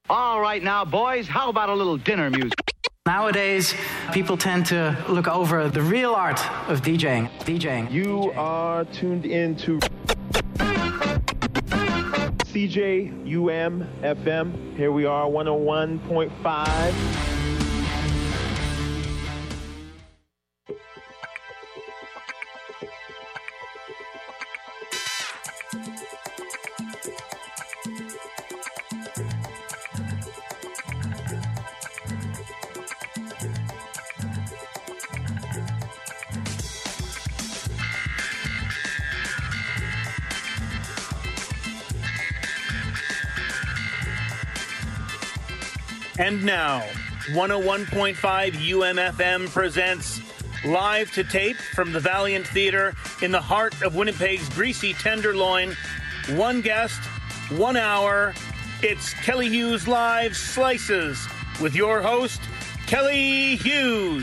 All right now, boys, how about a little dinner music? Nowadays, people tend to look over the real art of DJing. You are tuned into CJUM FM. Here we are, 101.5. And now, 101.5 UMFM presents Live to Tape from the Valiant Theatre in the heart of Winnipeg's greasy tenderloin. One guest, 1 hour. It's Kelly Hughes Live Slices with your host, Kelly Hughes.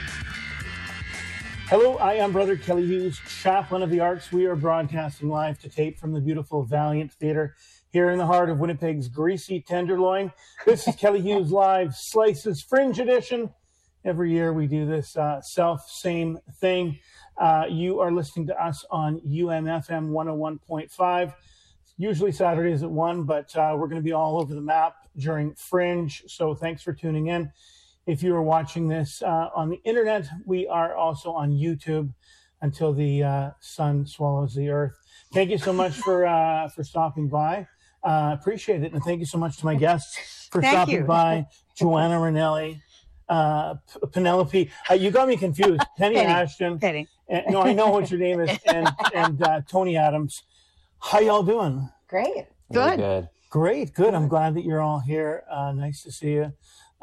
Hello, I am Brother Kelly Hughes, chaplain of the arts. We are broadcasting live to tape from the beautiful Valiant Theatre here in the heart of Winnipeg's greasy tenderloin. This is Kelly Hughes Live Slices Fringe Edition. Every year we do this same thing. You are listening to us on UMFM 101.5. Usually Saturdays at 1, but we're going to be all over the map during Fringe, so thanks for tuning in. If you are watching this on the internet, we are also on YouTube until the sun swallows the earth. Thank you so much for stopping by. Appreciate it. And thank you so much to my guests for stopping by. Joanna Ranelli, Penelope. You got me confused. Penny Ashton. Penny. No, I know what your name is. And Tony Adams. How y'all doing? Great. Good. Great. Good. I'm glad that you're all here. Nice to see you.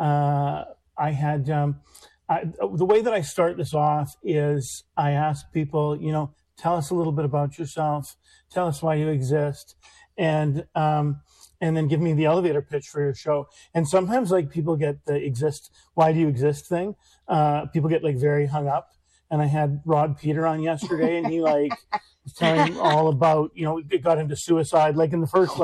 I had the way that I start this off is I ask people, tell us a little bit about yourself. Tell us why you exist. And then give me the elevator pitch for your show. And sometimes people get the why do you exist thing. People get very hung up. And I had Rod Peter on yesterday and he was telling all about, it got into suicide, in the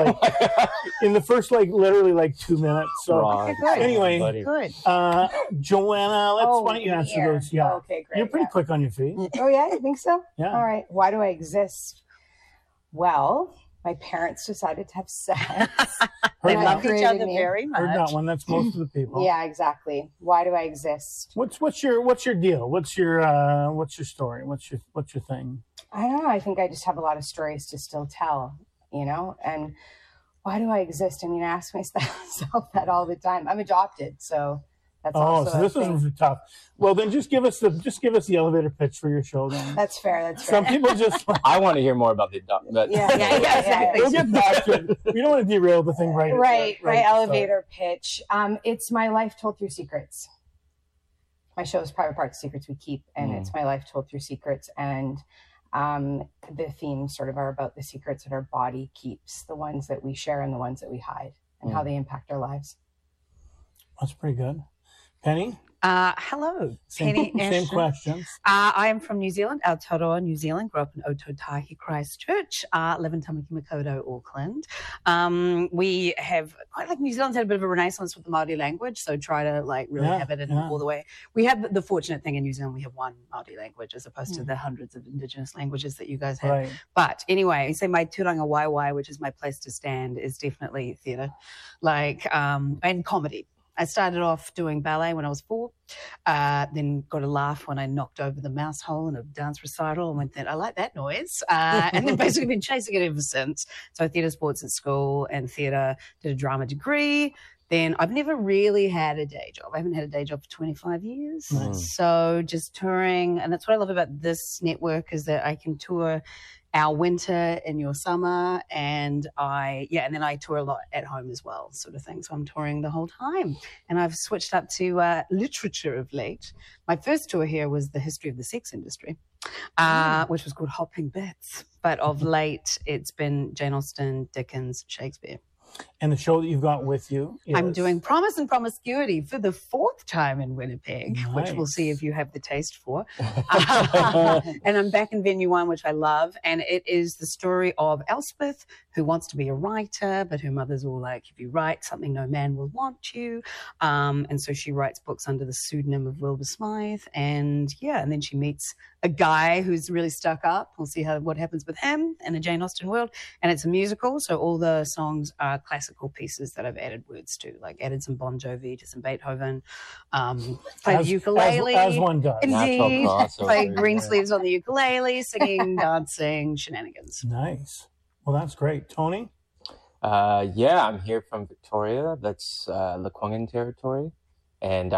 first literally 2 minutes. So Rod, anyway, good. Joanna, why don't you answer those? Yeah. Okay, great. You're pretty quick on your feet. Oh yeah, you think so? Yeah. All right. Why do I exist? Well, my parents decided to have sex. They love each other very much. Heard that one. That's most of the people. Yeah, exactly. Why do I exist? What's your deal? What's your story? What's your thing? I don't know. I think I just have a lot of stories to still tell, and why do I exist? I ask myself that all the time. I'm adopted, so that's also so this is tough. Well, then just give us the elevator pitch for your show then. That's fair. Some people just I want to hear more about the adoption. Yeah. We'll get back to it. We don't want to derail the thing right. My elevator pitch. It's my life told through secrets. My show is Private Parts, Secrets We Keep, and it's my life told through secrets. And the themes sort of are about the secrets that our body keeps, the ones that we share and the ones that we hide, and how they impact our lives. That's pretty good. Penny? Hello, Penny. Same questions. I am from New Zealand, Aotearoa, New Zealand. Grew up in Ototahi Christchurch. Live in Tamaki Makaurau, Auckland. We have New Zealand's had a bit of a renaissance with the Māori language, so try to really have it in all the way. We have the fortunate thing in New Zealand, we have one Māori language as opposed to the hundreds of Indigenous languages that you guys have. Right. But anyway, so my tūranga waiwai, which is my place to stand, is definitely theatre, and comedy. I started off doing ballet when I was 4, then got a laugh when I knocked over the mouse hole in a dance recital and went, I like that noise. And then basically been chasing it ever since. So theatre sports at school and theatre, did a drama degree. Then I've never really had a day job. I haven't had a day job for 25 years. So just touring. And that's what I love about this network is that I can tour our winter in your summer, and then I tour a lot at home as well, sort of thing. So I'm touring the whole time, and I've switched up to literature of late. My first tour here was the history of the sex industry, which was called Hopping Bits. But of late, it's been Jane Austen, Dickens, Shakespeare. And the show that you've got with you is... I'm doing Promise and Promiscuity for the 4th time in Winnipeg, which we'll Nice. see if you have the taste for. And I'm back in Venue 1, which I love. And it is the story of Elspeth, who wants to be a writer, but her mother's all like, if you write something, no man will want you. And so she writes books under the pseudonym of Wilbur Smythe. And then she meets a guy who's really stuck up. We'll see what happens with him in a Jane Austen world. And it's a musical, so all the songs are classical pieces that I've added words to, like added some Bon Jovi to some Beethoven, played the ukulele. As one does. Indeed. Natural crossover, Played green yeah. sleeves on the ukulele, singing, dancing, shenanigans. Nice. Well, that's great. Tony? Yeah, I'm here from Victoria. That's Lekwungen territory. And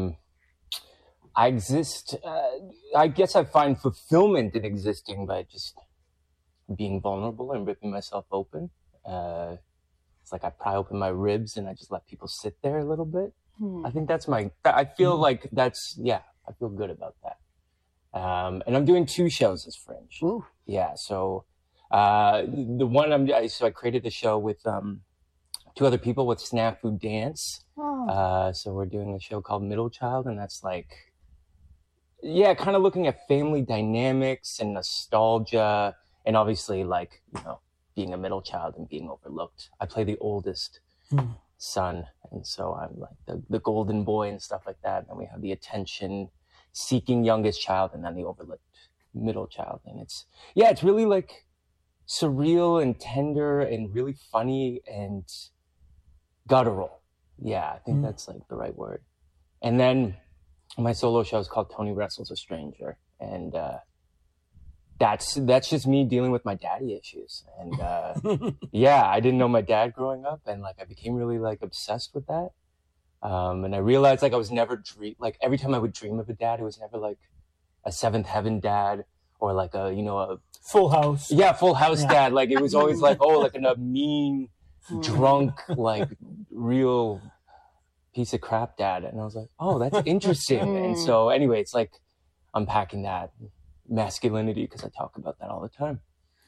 I exist, I guess I find fulfillment in existing by just being vulnerable and ripping myself open. It's like I pry open my ribs and I just let people sit there a little bit. I think that's I feel like that's, I feel good about that. And I'm doing 2 shows as Fringe. Ooh. Yeah, so the one I created the show with 2 other people with Snafu Dance. So we're doing a show called Middle Child, and that's like, kind of looking at family dynamics and nostalgia, and obviously like, being a middle child and being overlooked. I play the oldest son, and so I'm like the golden boy and stuff like that. And we have the attention-seeking youngest child, and then the overlooked middle child. And it's really like surreal and tender and really funny and guttural. Yeah, I think that's like the right word. And then my solo show is called Tony Wrestles a Stranger, and that's just me dealing with my daddy issues. And I didn't know my dad growing up, and like I became really like obsessed with that. And I realized like I was never every time I would dream of a dad, it was never like a Seventh Heaven dad or like a Full House. Yeah, Full House dad. Like it was always like, like a mean, drunk, like real piece of crap dad. And I was like, oh, that's interesting. And so anyway, it's like unpacking that masculinity, because I talk about that all the time.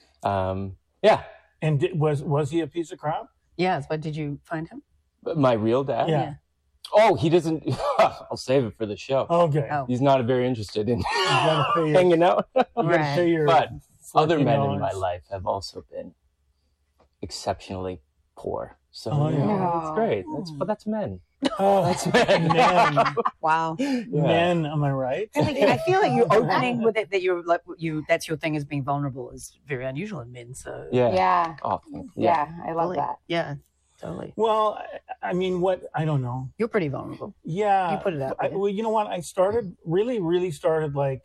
And was he a piece of crap? Yes, but did you find him? My real dad? Yeah. Oh, he doesn't. I'll save it for the show. Okay. Oh. He's not very interested in gotta pay hanging out. Right. But other men $14. in my life have also been exceptionally poor. So Oh, yeah. it's great. That's men. Oh, that's men. Wow. Men, am I right? I feel like you're opening with it, that you're like that's your thing, is being vulnerable, is very unusual in men. So Yeah. Oh, I love Totally. that. Yeah, totally. Well, I mean, I don't know. You're pretty vulnerable. Yeah. You put it out there. Well, you know what? I started, really started like,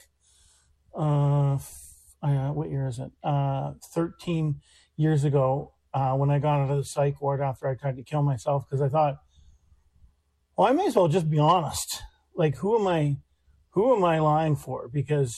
what year is it? 13 years ago, when I got out of the psych ward after I tried to kill myself, because I thought, well, I may as well just be honest. Like, who am I lying for? Because,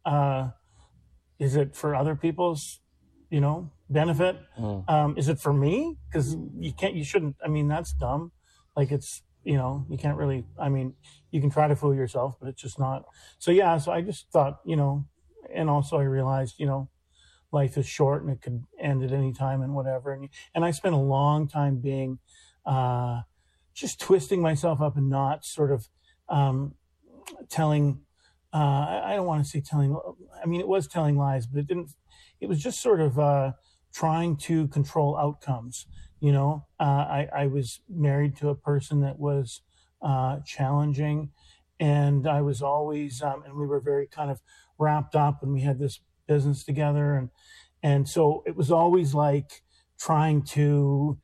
is it for other people's, benefit? Is it for me? Because you shouldn't, I mean, that's dumb. Like, it's, you can't really, I mean, you can try to fool yourself, but it's just not. So I just thought, and also I realized, life is short and it could end at any time and whatever. And I spent a long time being, just twisting myself up in knots, sort of telling, I don't want to say telling, I mean, it was telling lies, but it was just sort of trying to control outcomes. I was married to a person that was challenging, and I was always, and we were very kind of wrapped up, and we had this business together. And so it was always like trying to,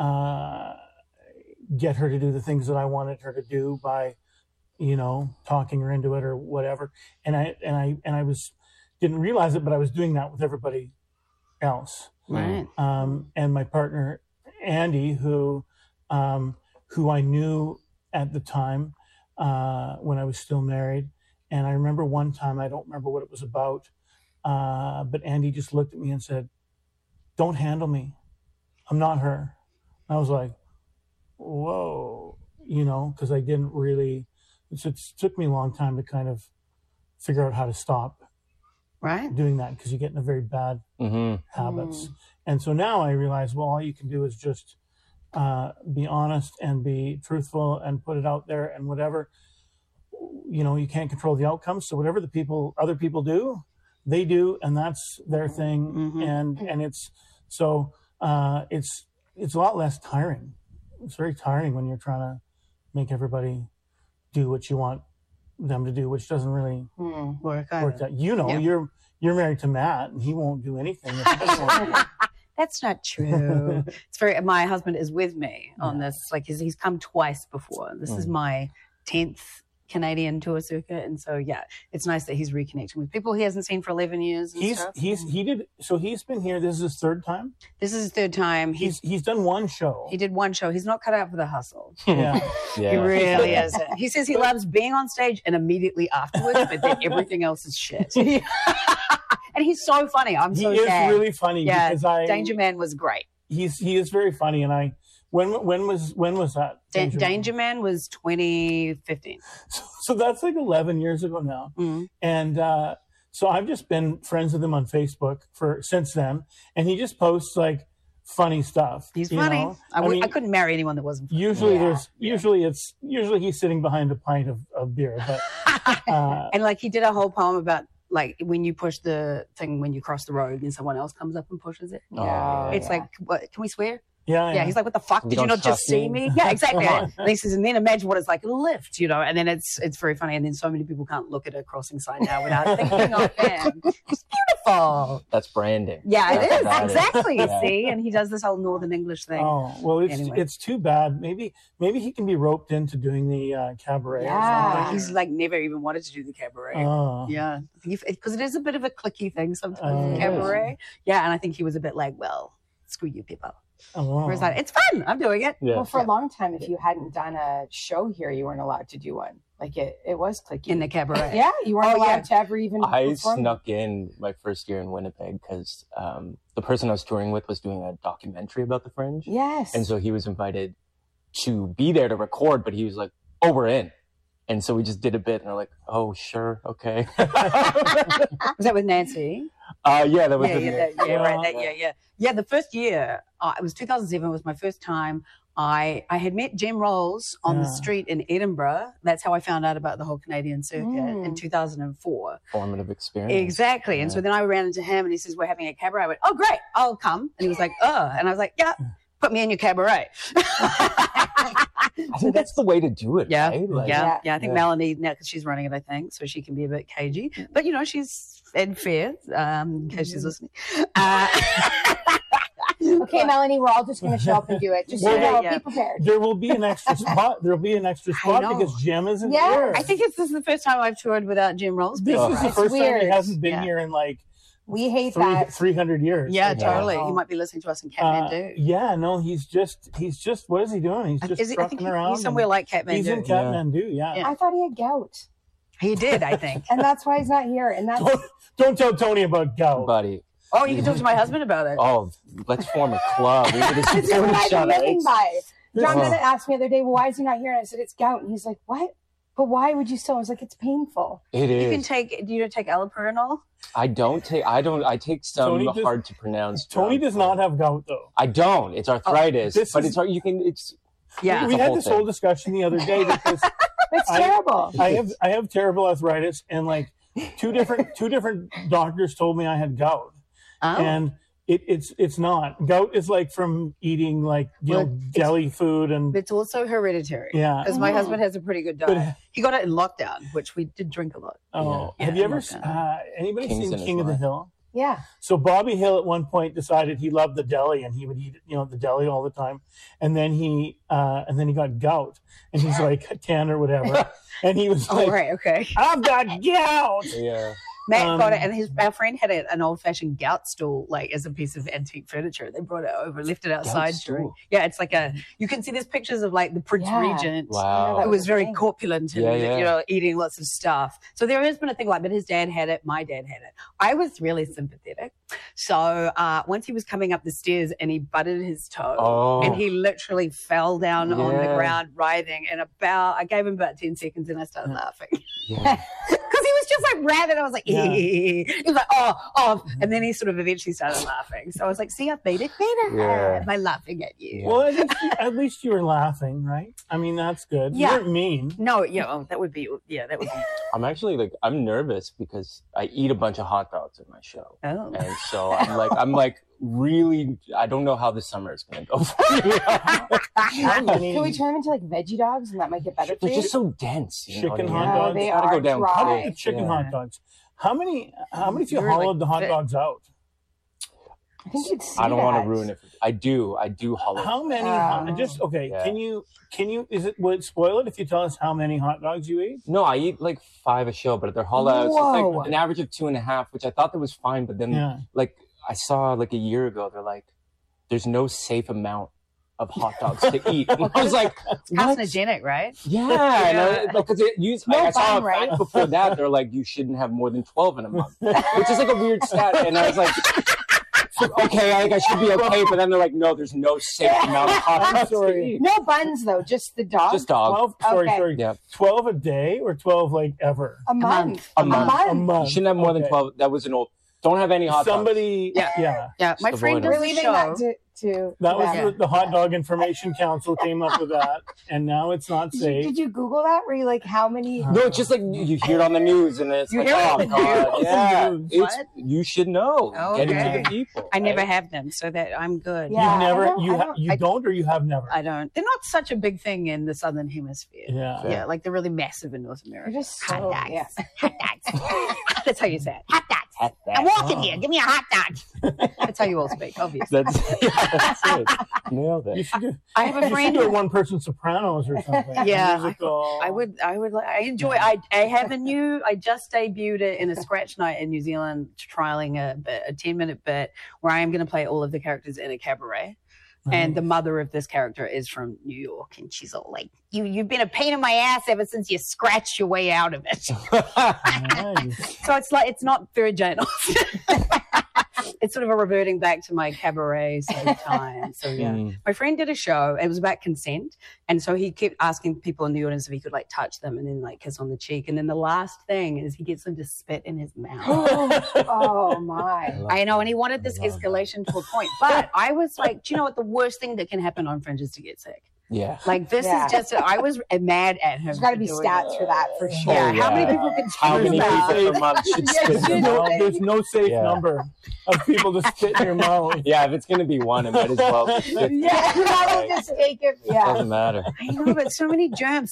get her to do the things that I wanted her to do by, talking her into it or whatever. And I didn't realize it, but I was doing that with everybody else. Right. And my partner, Andy, who I knew at the time, when I was still married. And I remember one time, I don't remember what it was about, but Andy just looked at me and said, "Don't handle me. I'm not her." And I was like, whoa, because I didn't really, it took me a long time to kind of figure out how to stop doing that, because you get into very bad habits. And so now I realize, well, all you can do is just be honest and be truthful and put it out there, and whatever, you can't control the outcome. So whatever other people do, they do, and that's their thing. And it's a lot less tiring. It's very tiring when you're trying to make everybody do what you want them to do, which doesn't really work out. You're married to Matt, and he won't do anything if he doesn't want to. That's not true. My husband is with me on this. Like he's come twice before. This is my 10th Canadian tour circuit, and so it's nice that he's reconnecting with people he hasn't seen for 11 years. He's been here. This is his third time. This is his third time. He's done one show. He did one show. He's not cut out for the hustle. Yeah. He really isn't. He says he loves being on stage and immediately afterwards, but then everything else is shit. And he's so funny. He is really funny. Yeah, because Danger Man was great. He is very funny, and when was that? Danger Man was 2015. So that's like 11 years ago now. And so I've just been friends with him on Facebook since then, and he just posts like funny stuff. He's funny. I couldn't marry anyone that wasn't funny. Usually he's sitting behind a pint of beer, but and like he did a whole poem about like when you push the thing when you cross the road and someone else comes up and pushes it. It's like, what, can we swear? Yeah. He's like, what the fuck? Did you not just see me? Yeah, exactly. And he says, and then imagine what it's like in a lift, and then it's very funny. And then so many people can't look at a crossing sign now without thinking of him. It's beautiful. That's branding. Yeah, it is. Exactly. You see? And he does this whole Northern English thing. Oh, well, it's too bad. Maybe he can be roped into doing the cabaret. Yeah. He's like never even wanted to do the cabaret. Yeah. Because it is a bit of a cliquey thing sometimes, the cabaret. Yeah. And I think he was a bit like, well, screw you people. Whereas it's fun. I'm doing it. Yeah. Well, for a long time, if you hadn't done a show here, you weren't allowed to do one. Like it was cliquey. In the cabaret. Yeah, you weren't allowed to ever even I snuck in my first year in Winnipeg because the person I was touring with was doing a documentary about the Fringe. Yes. And so he was invited to be there to record, but he was like, oh, we're in. And so we just did a bit, and they're like, oh, sure, okay. Was that with Nancy? Yeah, that was Yeah, the first year, it was 2007, was my first time. I had met Jem Rolls on the street in Edinburgh. That's how I found out about the whole Canadian circuit in 2004. Formative experience. Exactly. Yeah. And so then I ran into him, and he says, we're having a cabaret. I went, oh, great, I'll come. And he was like, oh. And I was like, yeah, put me in your cabaret. I think that's the way to do it, right? Like, I think Melanie, now because she's running it, I think, so she can be a bit cagey. But, she's fed fair, in case she's listening. Okay, Melanie, we're all just going to show up and do it. Just be prepared. There will be an extra spot. There will be an extra spot because Jem isn't here. I think this is the first time I've toured without Jem Rolls. This is the first time he hasn't been here in like we hate that 300 years. Yeah, totally. He might be listening to us in Kathmandu. He's just. What is he doing? He's just trucking around. He's somewhere like Kathmandu. He's in Kathmandu. Yeah. I thought he had gout. He did, I think, and that's why he's not here. And that's don't tell Tony about gout, buddy. Oh, you can talk to my husband about it. Oh, let's form a club. We This is what I've been living by. John Bennett asked me the other day, well, why is he not here? And I said, it's gout. And he's like, what? But why would you still? I was like, it's painful. It is. You can take, do you take allopurinol? I take some hard to pronounce. Tony does not have gout though. I don't. It's arthritis. It's hard. We had this whole discussion the other day because it's terrible. I have terrible arthritis, and like two different doctors told me I had gout. And it's not. Gout is like from eating deli food, and it's also hereditary. Yeah, because my husband has a pretty good diet. He got it in lockdown, which we did drink a lot. Oh, have you ever anybody seen King of the Hill? Yeah. So Bobby Hill at one point decided he loved the deli, and he would eat the deli all the time, and then he got gout, and he's like 10 or whatever, and he was like, right, okay, I've got gout. Yeah. Matt got it, and our friend had an old-fashioned gout stool, like as a piece of antique furniture. They brought it over, left it outside. It's like you can see there's pictures of like the Prince Regent, who was very corpulent and eating lots of stuff. So there has been a thing like, but his dad had it, my dad had it. I was really sympathetic. So once he was coming up the stairs and he butted his toe, and he literally fell down on the ground writhing. And I gave him about 10 seconds, and I started laughing. Yeah. Because he was just like rabid. I was like, he was like, oh. And then he sort of eventually started laughing. So I was like, see, I've made it better by laughing at you. Well, at least you were laughing, right? I mean, that's good. Yeah. You weren't mean. No, that would be. I'm actually I'm nervous because I eat a bunch of hot dogs at my show. Oh. And so I'm like really, I don't know how the summer is going to go for me. Can we turn them into like veggie dogs and that might get better for They're you? just so dense. Chicken hot dogs. They Gotta are go down dry. quick. Chicken hot dogs. How many of you You're hollowed like the hot fit. dogs out? I think you'd see I don't want that. to ruin it. I do hollow. How many? Yeah. Can you? Would it spoil it if you tell us how many hot dogs you eat? No, I eat like 5 a show, but they're hollow out. So it's like an average of 2.5, which I thought that was fine. But then, like, I saw like a year ago, they're like, there's no safe amount of hot dogs to eat. And I was like, It's carcinogenic, right? yeah, because I saw fun, a right? fact before that. They're like, you shouldn't have more than 12 in a month, which is like a weird stat. And I was like, okay, I should be okay. But then they're like, no, there's no safe amount of hot dogs to eat. No buns though, just the dog. Just dog. 12. Okay. Sorry. Yeah. 12 a day or 12 like ever? A month. A month. A month. You shouldn't have more than 12. That was an old. Don't have any hot dogs. Somebody. Yeah. Yeah, my Just friend avoid does We're a leaving show. that to That was them. the Hot Dog Information Council came up with that, and now it's not safe. Did you Google that? Were you like, how many? No, it's just like you hear it on the news, and it's You like, hear it oh on the god, news? yeah, What? you should know. Get it to Okay. the people. I never right? have them, so that I'm good. Yeah. You've never, I don't- you don't, or you have never. I don't. They're not such a big thing in the Southern Hemisphere. Yeah. Yeah, like they're really massive in North America. You're just hot so- dogs. yeah. Hot dogs. That's how you say it. Hot dogs. Hot I'm dogs. walking here. Give me a hot dog. That's how you all speak, obviously. That's it. Nailed You it. should do, I have a you should friend. do a one-person Sopranos or something. Yeah, A musical. I would. I enjoy. I have a new. I just debuted it in a scratch night in New Zealand, trialing a 10-minute bit where I am going to play all of the characters in a cabaret. And the mother of this character is from New York, and she's all like, "You've been a pain in my ass ever since you scratched your way out of it." Nice. So it's like it's not very Jane Austen. It's sort of a reverting back to my cabaret sort of time. So yeah, my friend did a show. It was about consent, and so he kept asking people in the audience if he could like touch them and then like kiss on the cheek. And then the last thing is he gets them to spit in his mouth. Oh my. I know, and he wanted this escalation to a point. But I was like, do you know what the worst thing that can happen on Fringe is to get sick? Yeah. Like this Yeah. is just. I was mad at him. There's got to be for doing stats it. for that for sure. Yeah, Oh, how many yeah. people can How choose many that? people per month should spit in their mouth? There's no safe Yeah. number of people to spit in your mouth. Yeah, if it's gonna be one, it might as well be 50. Yeah, you gotta just take it. Yeah. Doesn't matter. I know, but so many germs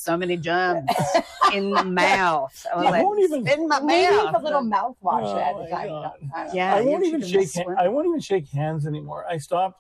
in the mouth. I was I like, won't even- spit in my Maybe mouth. with a little mouthwash Oh, at my the time. God. I don't know. Yeah, I you won't even should shake. just swim. I won't even shake hands anymore. I stopped.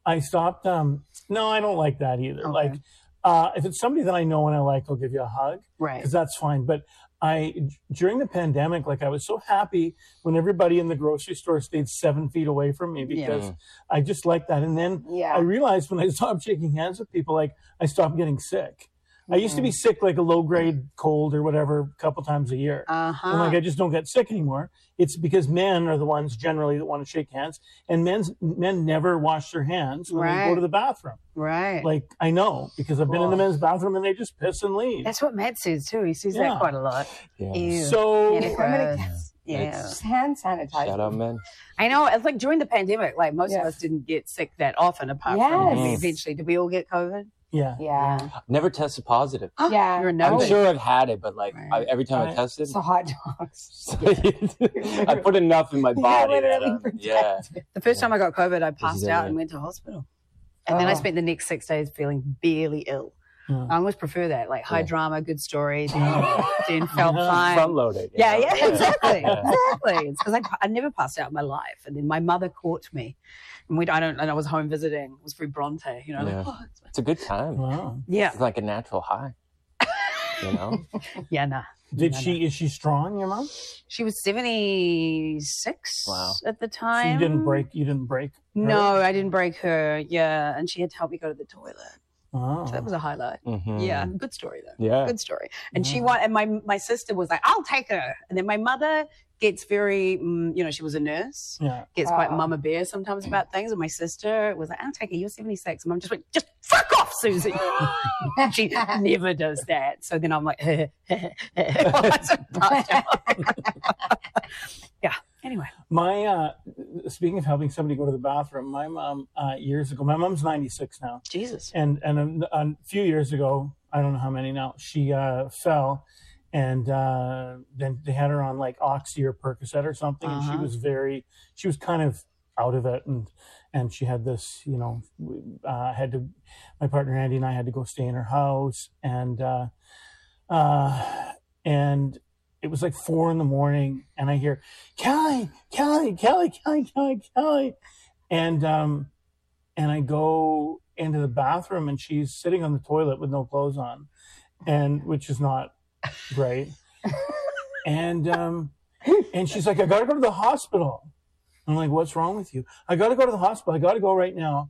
No, I don't like that either. Okay. Like, if it's somebody that I know and I like, I'll give you a hug. Right. Because that's fine. But during the pandemic, like I was so happy when everybody in the grocery store stayed 7 feet away from me because I just like that. And then Yeah. I realized when I stopped shaking hands with people, like I stopped getting sick. I used to be sick like a low grade cold or whatever a couple times a year. Uh-huh. And like I just don't get sick anymore. It's because men are the ones generally that want to shake hands, and men never wash their hands when they go Right. to the bathroom. Right. Like I know because I've been in the men's bathroom and they just piss and leave. That's what Matt says too. He sees Yeah. that quite a lot. Yeah. Ew. So Yeah, I'm gonna gross. Yeah. just hand sanitizer. Shout out, man. I know. It's like during the pandemic, like most of Yeah. us didn't get sick that often apart Yes. from we eventually. Did we all get COVID? yeah. Yeah. Never tested positive. Yeah. You're a I'm no. sure I've had it, but like Right. every time I Right. tested, So hot dogs. I put enough in my body. literally That, yeah. The first time I got COVID, I passed is out it. and went to hospital. And then I Oh. spent the next 6 days feeling barely ill. Yeah. I almost prefer that, like high Yeah. drama, good story, then felt fine. Front loaded. you Yeah, know? yeah, exactly, exactly. It's because I never passed out in my life, and then my mother caught me, and I was home visiting. It was through Bronte, you know. Yeah. Like, oh, It's a good time. Wow. yeah, It's like a natural high. You know? yeah, nah. Is she strong, your mom? She was 76 Wow. at the So time. you didn't break her? No, I didn't break her. Yeah, and she had to help me go to the toilet. Oh. So that was a highlight. Mhm. Yeah, good story though. Yeah. Good story. And she and my sister was like, "I'll take her." And then my mother gets very, she was a nurse. Yeah. Gets quite mama bear sometimes about things. And my sister was like, I'll take it, you're 76. And Mum just went, just fuck off, Susie. She never does that. So then I'm like, yeah. Anyway. Speaking of helping somebody go to the bathroom, my mom, years ago, my mom's 96 now. Jesus. And a few years ago, I don't know how many now, she fell. And then they had her on like Oxy or Percocet or something. And she was kind of out of it. And she had this, my partner Andy and I had to go stay in her house. And it was like 4 a.m. and I hear, Kelly. And I go into the bathroom and she's sitting on the toilet with no clothes on, which is not great. And she's like, I gotta go to the hospital. I'm like, what's wrong with you? I gotta go to the hospital. I gotta go right now.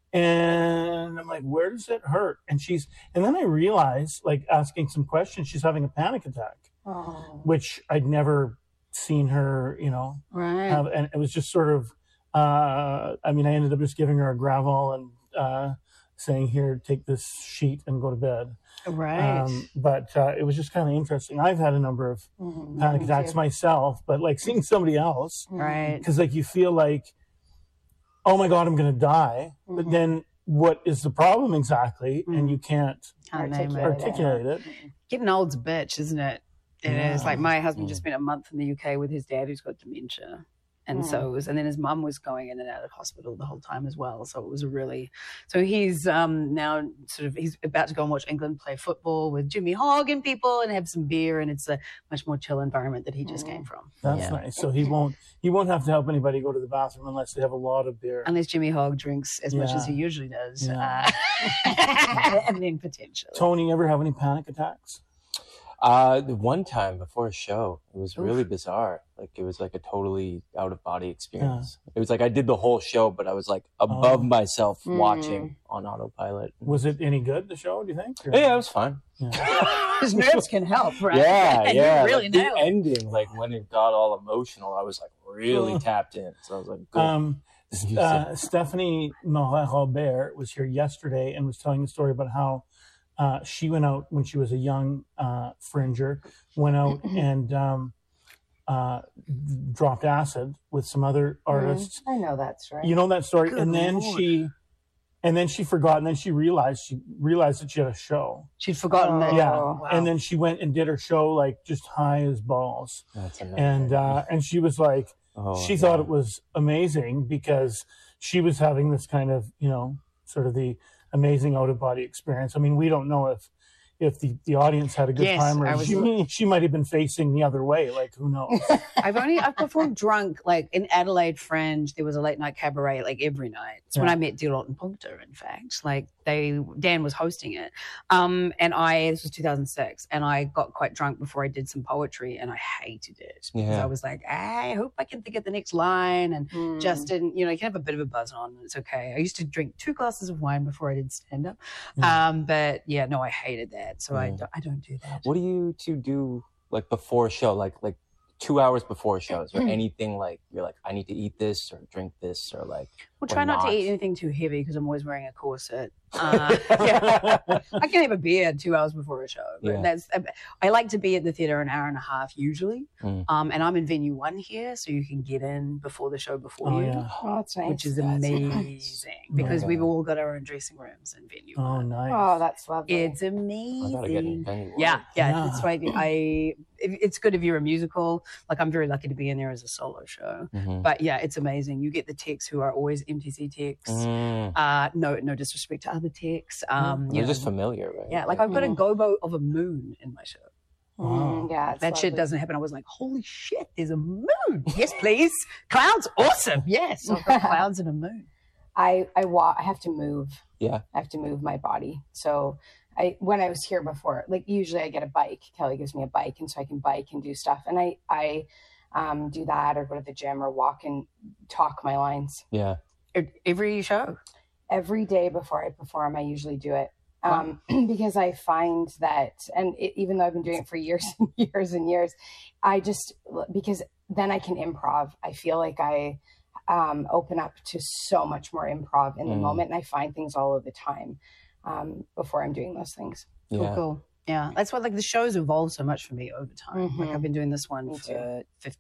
And I'm like, where does it hurt? And then I realize, like, asking some questions, she's having a panic attack, which I'd never seen her, have. And it was just sort of, I ended up just giving her a Gravol and saying, here, take this sheet and go to bed. Right. But it was just kind of interesting. I've had a number of panic attacks myself, but like seeing somebody else, right? Because like you feel like, oh my God, I'm going to die. But then what is the problem exactly? And you can't articulate it. Getting old's a bitch, isn't it? It is. Like my husband just spent a month in the UK with his dad who's got dementia. And so it was, and then his mum was going in and out of hospital the whole time as well. So it was so he's now he's about to go and watch England play football with Jimmy Hogg and people and have some beer. And it's a much more chill environment that he just came from. That's nice. So he won't have to help anybody go to the bathroom unless they have a lot of beer. Unless Jimmy Hogg drinks as much as he usually does. And then potentially. Tony, ever have any panic attacks? One time before a show, it was really bizarre. Like it was like a totally out of body experience. It was like I did the whole show, but I was like above myself watching on autopilot. Was it any good, the show, do you think? Yeah, it was fun. His nerves can help, right? Yeah. Really like, the ending, like when it got all emotional, I was like really tapped in. So I was like, good. Stephanie Morin-Robert was here yesterday and was telling a story about how she went out when she was a young fringer, went out and dropped acid with some other artists. I know that story. You know that story? Good and then Lord. And then she forgot, and then she realized that she had a show. She'd forgotten that. Yeah. Wow. And then she went and did her show like just high as balls. That's amazing. And she was like, she thought it was amazing because she was having this kind of, sort of the amazing out-of-body experience. I mean, we don't know if the audience had a good time or she might have been facing the other way. Like, who knows? I've performed drunk, like in Adelaide Fringe, there was a late night cabaret like every night. It's when I met Delotte and Punkter, in fact. Like Dan was hosting it. This was 2006, and I got quite drunk before I did some poetry, and I hated it. Because I was like, I hope I can think of the next line, and just didn't, you can have a bit of a buzz on, and it's okay. I used to drink 2 glasses of wine before I did stand-up. But yeah, no, I hated that. So I don't do that. What do you two do like before a show? Like 2 hours before shows, or anything like you're like, I need to eat this or drink this or like. Well, try not to eat anything too heavy because I'm always wearing a corset. I can have a beer 2 hours before a show. But I like to be at the theatre an hour and a half usually. And I'm in venue 1 here, so you can get in before the show before you. Yeah. Oh, that's nice. Which is amazing because we've all got our own dressing rooms in venue 1. Oh, nice. Oh, that's lovely. It's amazing. I gotta get in venue 1. Yeah. That's why it's good if you're a musical. Like I'm very lucky to be in there as a solo show. But yeah, it's amazing. You get the techs who are always MTC techs. No disrespect to other techs. They're just familiar, right? Yeah, like I've got a gobo of a moon in my show. Yeah, that shit doesn't happen. I was like, holy shit, there's a moon. Yes, please. Clouds, awesome. Yes, I've got clouds and a moon. I have to move. Yeah. I have to move my body. So when I was here before, like usually I get a bike. Kelly gives me a bike, and so I can bike and do stuff. And I do that or go to the gym or walk and talk my lines. Yeah. Every show? Every day before I perform, I usually do it. because I find that, and even though I've been doing it for years and years and years, because then I can improv. I feel like I open up to so much more improv in the moment, and I find things all of the time before I'm doing those things. Yeah. Cool. Yeah, that's what, like, the show's evolved so much for me over time. Like, I've been doing this one for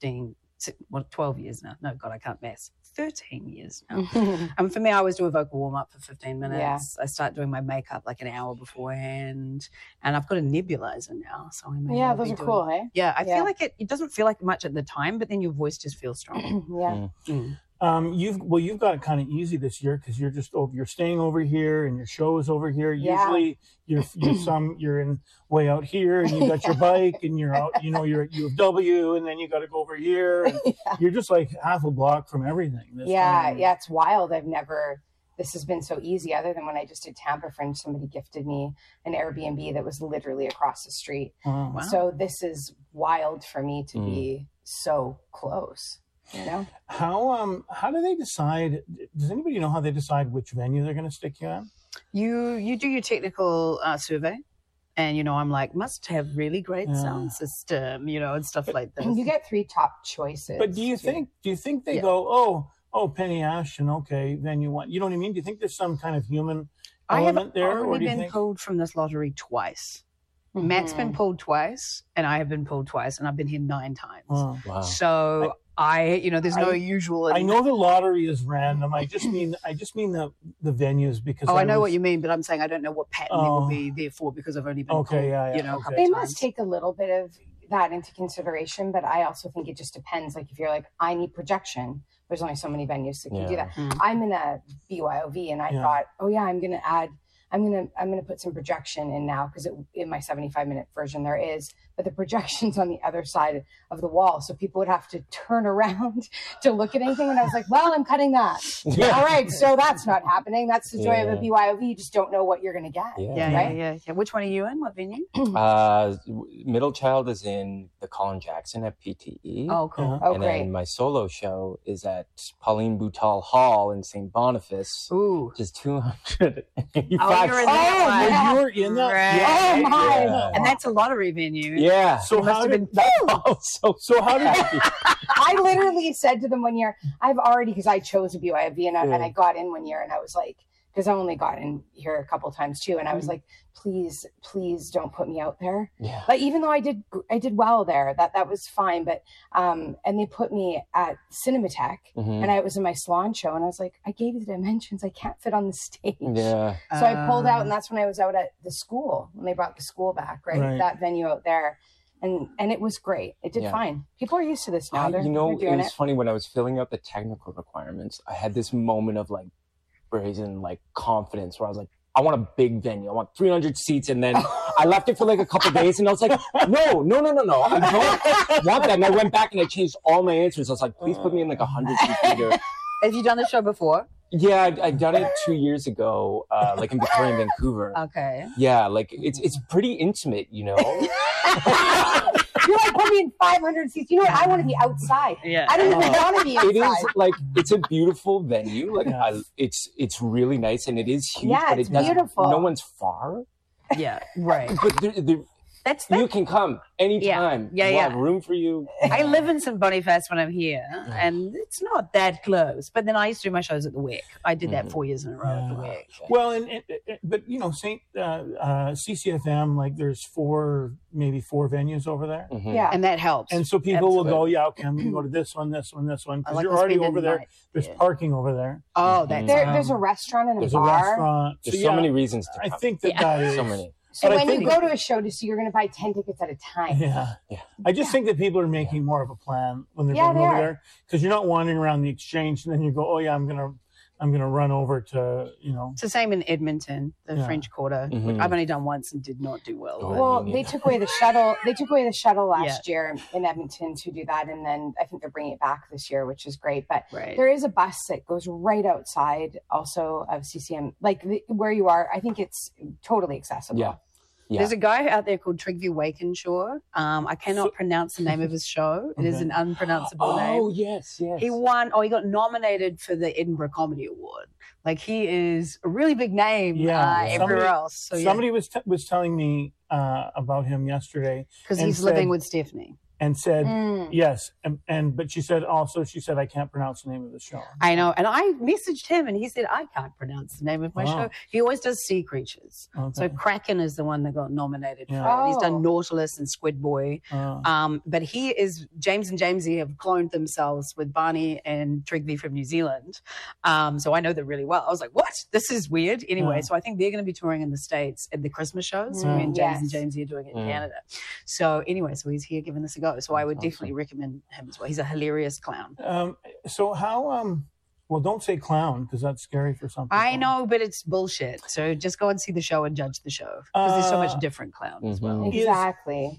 12 years now. No, God, I can't mess. 13 years now. For me, I always do a vocal warm-up for 15 minutes. Yeah. I start doing my makeup like an hour beforehand. And I've got a nebulizer now. So I may those are cool, eh? Yeah, I feel like it doesn't feel like much at the time, but then your voice just feels strong. You've got it kind of easy this year because you're staying over here and your show is over here. Usually you're in way out here and you got your bike and you're out, you're at U of W and then you got to go over here and you're just like half a block from everything. It's wild. This has been so easy, other than when I just did Tampa Fringe, somebody gifted me an Airbnb that was literally across the street. Wow. So this is wild for me to be so close. How do they decide? Does anybody know how they decide which venue they're going to stick you in? You do your technical survey, and I'm like, must have really great sound system, and stuff like this. You get 3 top choices. But do you think they go, oh, Penny Ashton, okay, venue 1? You know what I mean? Do you think there's some kind of human element there? I have only been pulled from this lottery twice. Matt's been pulled twice, and I have been pulled twice, and I've been here 9 times. Oh, wow. So there's no usual. I know the lottery is random. I just mean the venues because. I know what you mean, but I'm saying I don't know what pattern it will be there for because I've only been pulled, They must take a little bit of that into consideration, but I also think it just depends. Like if you're like, I need projection, there's only so many venues that can do that. I'm in a BYOV, and I thought, I'm going to put some projection in now because in my 75-minute version there is, but the projection's on the other side of the wall, so people would have to turn around to look at anything. And I was like, well, I'm cutting that. All right, so that's not happening. That's the joy of a BYOV. You just don't know what you're going to get. Yeah. Which one are you in? What venue? Middle Child is in the Colin Jackson at PTE. Oh, cool. Oh, and great. then my solo show is at Pauline Boutal Hall in St. Boniface. Ooh. Which is 285. You're in that one. you were in that? Right. Oh, my. Yeah. And that's a lottery venue. Yeah. So how did so how did I literally said to them one year, I've already, because I chose a BYOV and I got in one year, and I was like, because I only got in here a couple times too, and I was like, please don't put me out there. Yeah. Like, even though I did well there, that was fine, but and they put me at Cinematheque, and I was in my salon show, and I was like, I gave you the dimensions, I can't fit on the stage. Yeah. So I pulled out, and that's when I was out at the school, when they brought the school back, right? That venue out there. And it was great. It did fine. People are used to this now. They're doing it was funny when I was filling out the technical requirements. I had this moment of like brazen like confidence where I was like, I want a big venue. I want 300 seats. And then I left it for like a couple of days, and I was like, no. I don't want that. And I went back and I changed all my answers. I was like, please put me in like 100 seat theater. Have you done the show before? Yeah, I'd done it 2 years ago, like in Victoria and Vancouver. Okay. Yeah, like it's pretty intimate, You're like, put me in 500 seats. You know what? I want to be outside. Yeah. I don't even want to be outside. It is like, it's a beautiful venue. Like it's really nice, and it is huge. Yeah, but it's beautiful. No one's far. Yeah, right. But That's you can come anytime. Yeah. We'll have room for you. I live in St. Boniface when I'm here, and it's not that close. But then I used to do my shows at the Wick. I did that 4 years in a row at the Wick. Well, but CCFM, like there's maybe four venues over there. Yeah, and that helps. And so people will go, okay, I'm going to go to this one, because you're already over there. There's parking over there. Oh, that's there's a restaurant and a bar. Restaurant. There's so many reasons to come. I think that is so many. So when you go to a show, you're going to buy 10 tickets at a time. Yeah. I just think that people are making more of a plan when they're going over there, because you're not wandering around the exchange and then you go, oh yeah, I'm gonna run over to It's the same in Edmonton, the French Quarter. Which I've only done once and did not do well. Well, they took away the shuttle. They took away the shuttle last year in Edmonton to do that, and then I think they're bringing it back this year, which is great. But there is a bus that goes right outside, also of CCM, like where you are. I think it's totally accessible. Yeah. There's a guy out there called Trygve Wakenshaw. I cannot pronounce the name of his show. It is an unpronounceable name. Oh, yes. He got nominated for the Edinburgh Comedy Award. Like, he is a really big name everywhere else. So, somebody was telling me about him yesterday. Because he's living with Stephanie. And said, yes. But she said, I can't pronounce the name of the show. I know. And I messaged him and he said, I can't pronounce the name of my show. He always does sea creatures. Okay. So Kraken is the one that got nominated for it. He's done Nautilus and Squid Boy. But he is, James and Jamesy have cloned themselves with Barney and Trygve from New Zealand. So I know them really well. I was like, what? This is weird. Anyway, so I think they're going to be touring in the States at the Christmas shows when James and Jamesy are doing it in Canada. So anyway, so he's here giving us a go. So I would definitely recommend him as well. He's a hilarious clown. So how, well, don't say clown because that's scary for some people. I know, but it's bullshit. So just go and see the show and judge the show because there's so much different clown as well. Exactly.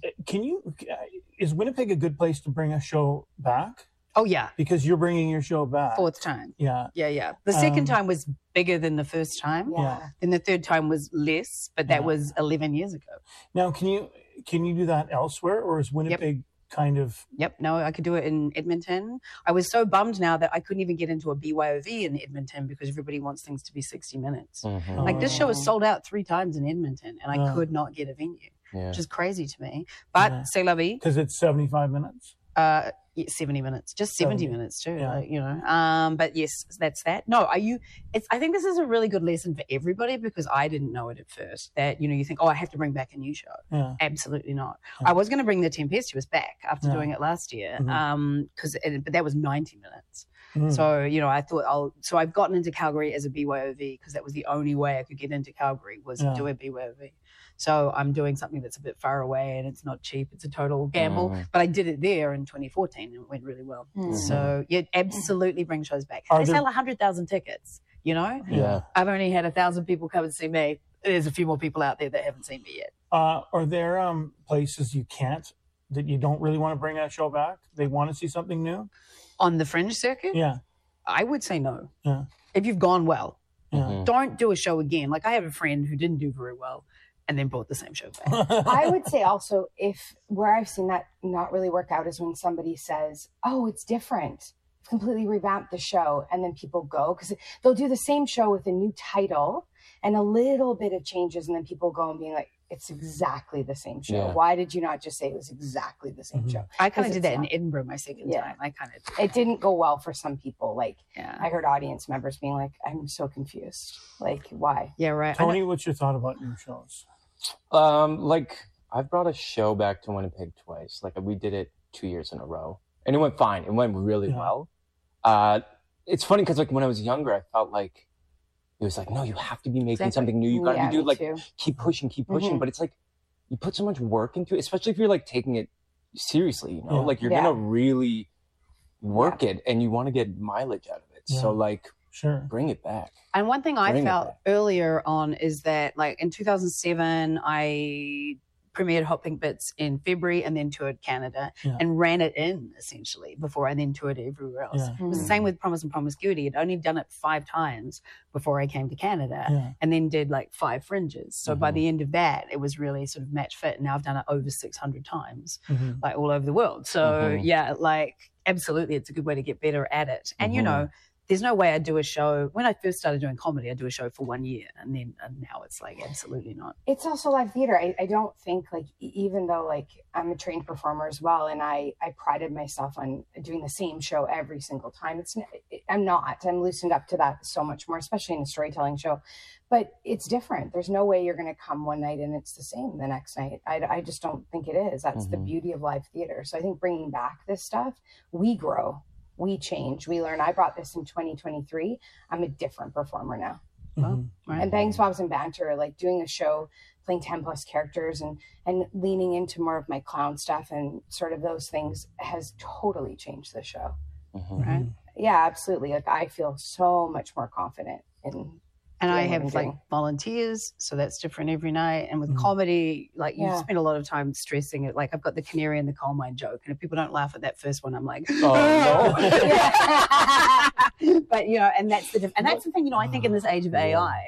Is Winnipeg a good place to bring a show back? Oh, yeah. Because you're bringing your show back. 4th time. Yeah. Yeah. The second time was bigger than the first time. Yeah. Then the third time was less, but that was 11 years ago. Now, can you do that elsewhere, or is Winnipeg kind of... Yep. No, I could do it in Edmonton. I was so bummed now that I couldn't even get into a BYOV in Edmonton because everybody wants things to be 60 minutes. Like, this show was sold out 3 times in Edmonton, and I could not get a venue, which is crazy to me. But c'est la vie. Because it's 75 minutes? 70 minutes, just 70 minutes too, but yes, that's that. No, I think this is a really good lesson for everybody because I didn't know it at first that, you think, I have to bring back a new show. Absolutely not. I was going to bring The Tempestuous back after doing it last year. But that was 90 minutes. So, I thought so I've gotten into Calgary as a BYOV because that was the only way I could get into Calgary was to do a BYOV. So I'm doing something that's a bit far away and it's not cheap. It's a total gamble. But I did it there in 2014 and it went really well. So absolutely bring shows back. They sell 100,000 tickets, Yeah. I've only had 1,000 people come and see me. There's a few more people out there that haven't seen me yet. Are there places that you don't really want to bring that show back? They want to see something new? On the Fringe circuit? Yeah. I would say no. Yeah. If you've gone well. Yeah. Don't do a show again. Like, I have a friend who didn't do very well and then brought the same show back. I would say also, where I've seen that not really work out is when somebody says, oh, it's different. I've completely revamped the show. And then people go, because they'll do the same show with a new title and a little bit of changes. And then people go and being like, it's exactly the same show. Yeah. Why did you not just say it was exactly the same show? I kind of did that in Edinburgh my second time. It didn't go well for some people. Like, I heard audience members being like, I'm so confused. Like, why? Yeah, right. Tony, what's your thought about new shows? I've brought a show back to Winnipeg twice. Like, we did it 2 years in a row, and it went fine. It went really well. It's funny because, like, when I was younger, I felt like it was like, no, you have to be making something new. You got to do like keep pushing. But it's like you put so much work into it, especially if you're like taking it seriously. Like you're gonna really work it, and you want to get mileage out of it. So like. Sure. Bring it back. And one thing I felt earlier on is that, like, in 2007, I premiered Hot Pink Bits in February and then toured Canada and ran it in, essentially, before I then toured everywhere else. Yeah. It was the same with Promise and Promiscuity. I'd only done it 5 times before I came to Canada and then did, like, 5 fringes. So by the end of that, it was really sort of match fit. And now I've done it over 600 times, like, all over the world. So, absolutely, it's a good way to get better at it. And, there's no way I'd do a show. When I first started doing comedy, I'd do a show for 1 year. And now it's like, absolutely not. It's also live theater. I don't think, like, even though, like, I'm a trained performer as well, and I prided myself on doing the same show every single time. I'm not. I'm loosened up to that so much more, especially in a storytelling show. But it's different. There's no way you're going to come one night and it's the same the next night. I just don't think it is. That's the beauty of live theater. So I think bringing back this stuff, we grow. We change, we learn. I brought this in 2023. I'm a different performer now. And Bangs, Bobs, and Banter, like doing a show, playing 10 plus characters and leaning into more of my clown stuff and sort of those things has totally changed the show. Right? Yeah, absolutely. Like, I feel so much more confident in. And I have like volunteers, so that's different every night. And with comedy, like you spend a lot of time stressing it. Like, I've got the canary in the coal mine joke, and if people don't laugh at that first one, I'm like, oh no. But and that's the thing. I think in this age of AI,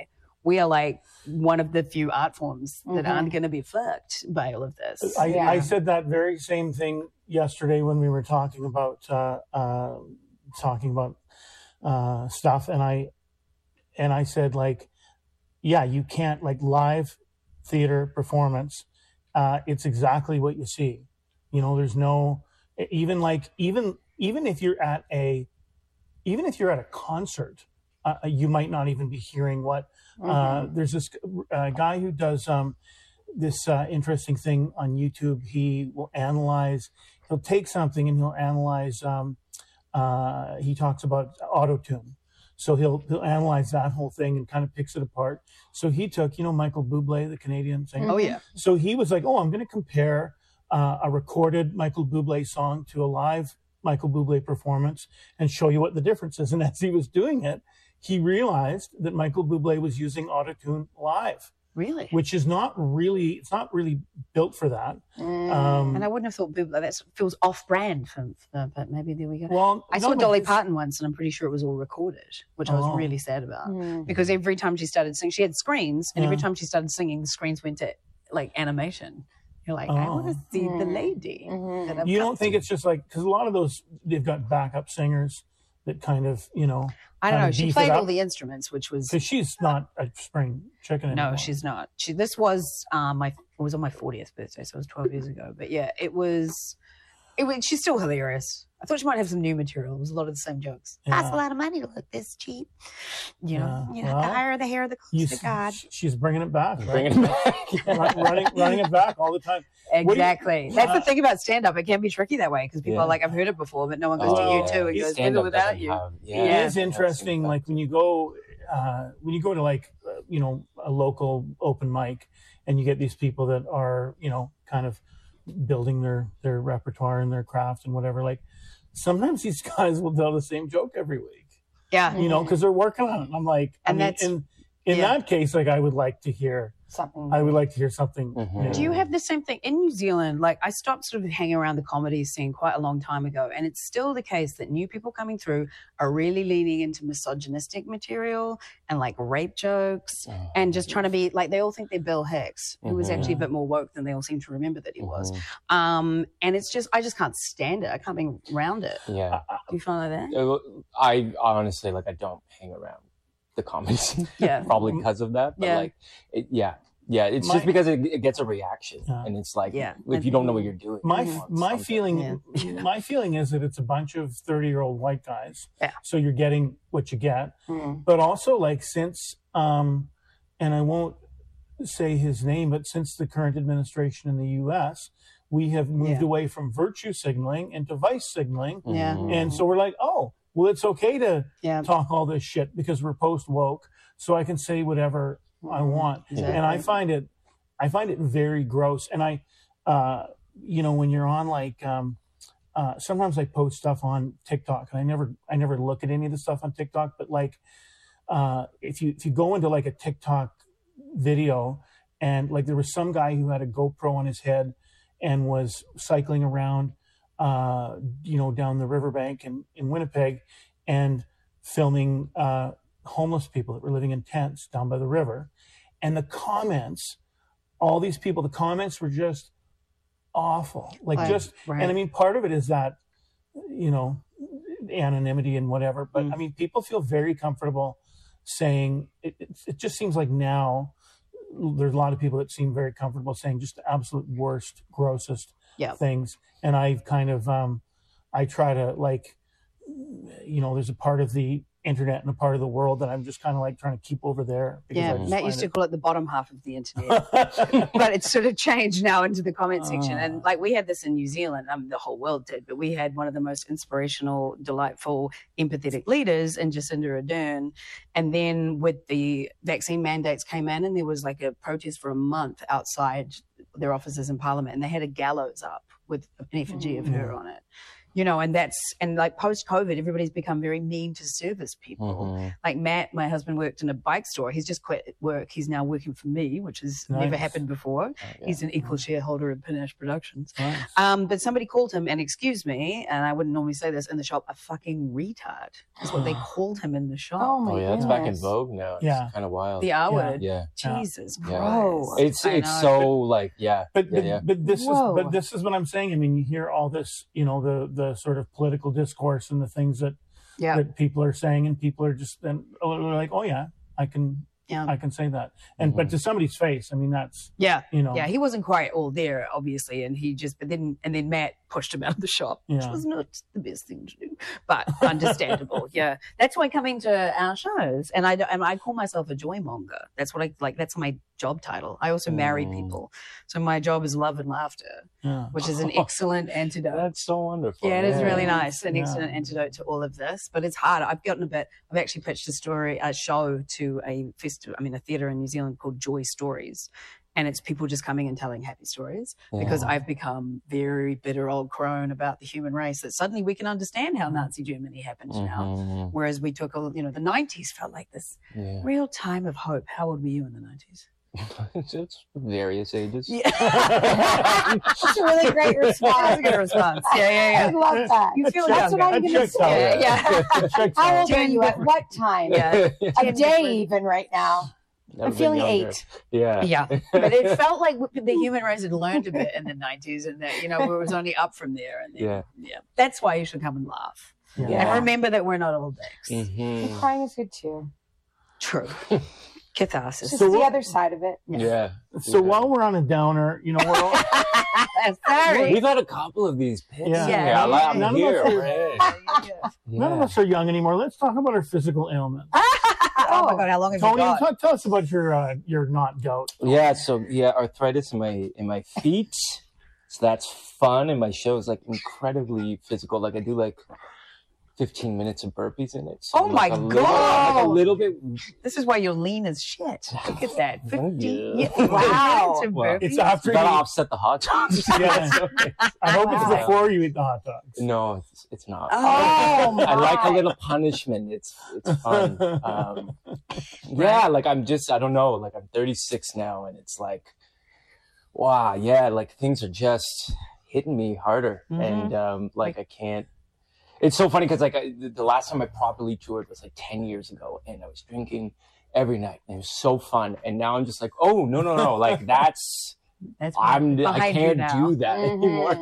we are like one of the few art forms that aren't going to be fucked by all of this. I said that very same thing yesterday when we were talking about stuff, and I said, like, yeah, you can't, like, live theater performance. It's exactly what you see. You know, there's no even if you're at a concert, you might not even be hearing what. There's this guy who does this interesting thing on YouTube. He'll take something and he'll analyze. He talks about auto-tune. So he'll analyze that whole thing and kind of picks it apart. So he took, Michael Bublé, the Canadian singer. Oh, yeah. So he was like, I'm going to compare a recorded Michael Bublé song to a live Michael Bublé performance and show you what the difference is. And as he was doing it, he realized that Michael Bublé was using auto-tune live. Really? Which is not really built for that. And I wouldn't have thought Bublé, that feels off-brand, but maybe there we go. Well, I saw Dolly Parton once, and I'm pretty sure it was all recorded, which I was really sad about. Because every time she started singing, she had screens, and every time she started singing, the screens went to, like, animation. You're like, I want to see the lady. You don't think it's just like, because a lot of those, they've got backup singers that kind of, I don't know. She played all the instruments, which was... Because she's not a spring chicken anymore. No, she's not. This was it was on my 40th birthday, so it was 12 years ago. But yeah, it was she's still hilarious. I thought she might have some new material. It was a lot of the same jokes. Yeah. Costs a lot of money to look this cheap. You know, the higher the hair, the closer to God. She's bringing it back. Right? Bringing it back. running it back all the time. Exactly. That's the thing about stand-up. It can be tricky that way because people are like, I've heard it before, but no one goes to you too. It goes with or without you. It is interesting. Like when you go to like, a local open mic and you get these people that are, kind of building their repertoire and their craft and whatever, like sometimes these guys will tell the same joke every week. Yeah. Because they're working on it. I'm like, in that case, like I would like to hear something. I would like to hear something. Do you have the same thing in New Zealand? Like I stopped sort of hanging around the comedy scene quite a long time ago, and it's still the case that new people coming through are really leaning into misogynistic material and like rape jokes and just trying to be like, they all think they're Bill Hicks, who was actually a bit more woke than they all seem to remember that he was. And it's just, I just can't stand it. I can't be around it. Yeah. Do you find like that? I honestly, like, I don't hang around the comedy scene. Probably because of that. But like, it's just because it gets a reaction, and it's like, if you don't know what you're doing. My feeling is that it's a bunch of 30-year-old white guys. Yeah. So you're getting what you get, but also like since and I won't say his name, but since the current administration in the U.S., we have moved away from virtue signaling into vice signaling, and so we're like, well, it's okay to talk all this shit because we're post woke, so I can say whatever I want. And I find it very gross. And when you're on like, sometimes I post stuff on TikTok, and I never look at any of the stuff on TikTok, but like, if you go into like a TikTok video, and like there was some guy who had a GoPro on his head and was cycling around, down the riverbank in Winnipeg and filming homeless people that were living in tents down by the river. And the comments, all these people, the comments were just awful. Like and I mean, part of it is that, anonymity and whatever, but I mean, people feel very comfortable saying, it just seems like now there's a lot of people that seem very comfortable saying just the absolute worst, grossest things. And I've kind of, I try to like, there's a part of the internet and a part of the world that I'm just kind of like trying to keep over there. Matt used to call it the bottom half of the internet, but it's sort of changed now into the comment section. And like we had this in New Zealand, the whole world did, but we had one of the most inspirational, delightful, empathetic leaders in Jacinda Ardern. And then with the vaccine mandates came in, and there was like a protest for a month outside their offices in Parliament, and they had a gallows up with an effigy of her on it. You know, and like post-COVID, everybody's become very mean to service people. Like Matt, my husband, worked in a bike store. He's just quit work. He's now working for me, which has never happened before. He's an equal shareholder in Panache Productions. But somebody called him, and excuse me, and I wouldn't normally say this in the shop, a fucking retard is what they called him in the shop. Oh my goodness. It's back in vogue now. It's kind of wild. The R word. Yeah. Jesus Christ. It's so like, But this is what I'm saying. I mean, you hear all this, you know, the sort of political discourse and the things that people are saying, and people are just then like, oh yeah, I can say that. And but to somebody's face, I mean, that's you know, he wasn't quite all there, obviously, and then Matt pushed him out of the shop, which was not the best thing to do, but understandable. That's why coming to our shows, and I call myself a joy monger. That's what I like. That's my job title. I also marry people, so my job is love and laughter, which is an excellent antidote. That's so wonderful. Yeah, it is really nice. An excellent antidote to all of this, but it's hard. I've actually pitched a show to a theatre in New Zealand called Joy Stories. And it's people just coming and telling happy stories because I've become very bitter old crone about the human race, that suddenly we can understand how Nazi Germany happened now. Whereas we took the 90s felt like this real time of hope. How old were you in the 90s? It's various ages. That's a really great response. That's a good response. I love that. You feel That's younger. what I'm going to say. How old are you at what time? A day even right now. I'm feeling 8. Yeah. But it felt like the human race had learned a bit in the 90s, and that, you know, it was only up from there. And then, that's why you should come and laugh. And remember that we're not all dicks. And crying is good too. True. Catharsis. Just the other side of it. So while we're on a downer, you know, we're all... Sorry. We've had a couple of these pits. None of us are young anymore. Let's talk about our physical ailments. Oh my God, how long have Tony, you got? tell us about your not gout. Arthritis in my feet. So that's fun, and my show is like incredibly physical. Like I do like 15 minutes of burpees in it. So my God. A little bit. This is why you're lean as shit. Look at that. 15 Wow. It's after you gotta offset the hot dogs. I hope it's before you eat the hot dogs. No, it's not. Oh my. I like a little punishment. It's fun. Like I don't know, like I'm 36 now, and it's like, wow, like things are just hitting me harder. And I can't. It's so funny because the last time I properly toured was like 10 years ago, and I was drinking every night, and it was so fun. And now I'm just like, oh no, like I can't do that anymore.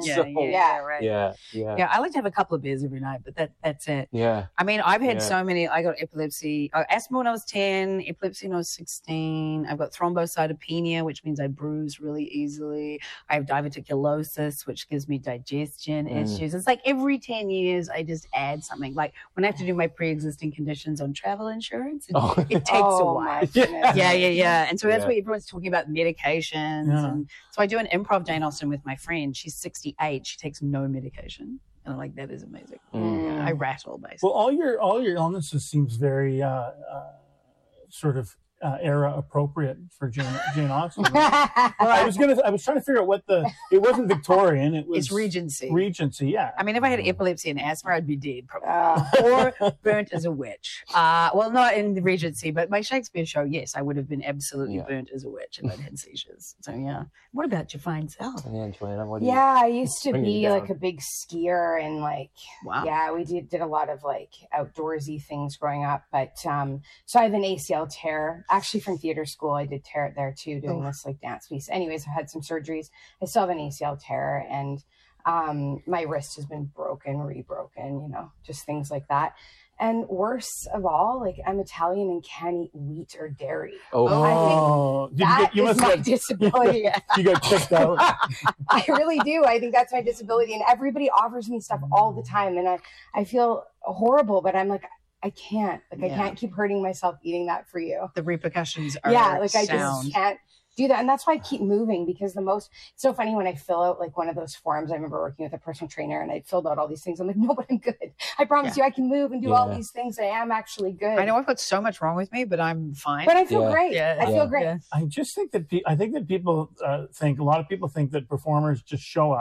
I like to have a couple of beers every night, but that's it. I mean, I've had so many. I got epilepsy, asthma when I was 10, epilepsy when I was 16. I've got thrombocytopenia, which means I bruise really easily. I have diverticulosis, which gives me digestion issues. It's like every 10 years I just add something. Like when I have to do my pre-existing conditions on travel insurance, it takes a while. And so that's why everyone's talking about medications. And so I do an improv Jane Austen with my friend. She's 68. She takes no medication. And I'm like, that is amazing. I rattle, basically. Well, all your illnesses seems very sort of era appropriate for Jane Austen. I was trying to figure out it wasn't Victorian. It's Regency. Regency, yeah. I mean, if I had epilepsy and asthma, I'd be dead probably, or burnt as a witch. Well, not in the Regency, but my Shakespeare show, yes, I would have been absolutely burnt as a witch if I'd had seizures. So what about your fine self? Joanna, what I used to be like a big skier, and we did a lot of like outdoorsy things growing up. But so I have an ACL tear. Actually, from theater school, I did tear it there too, doing this like dance piece. Anyways, I had some surgeries. I still have an ACL tear, and my wrist has been broken, rebroken, just things like that. And worse of all, like I'm Italian and can't eat wheat or dairy. I think that is my disability. You got kicked out. I really do. I think that's my disability. And everybody offers me stuff all the time. And I feel horrible, but I'm like, I can't. I can't keep hurting myself eating that for you. The repercussions are I just can't do that. And that's why I keep moving, because it's so funny when I fill out like one of those forms. I remember working with a personal trainer and I filled out all these things. I'm like, no, but I'm good. I promise you I can move and do all these things. I am actually good. I know I've got so much wrong with me, but I'm fine. But I feel great. I feel great. I just think that a lot of people think that performers just show up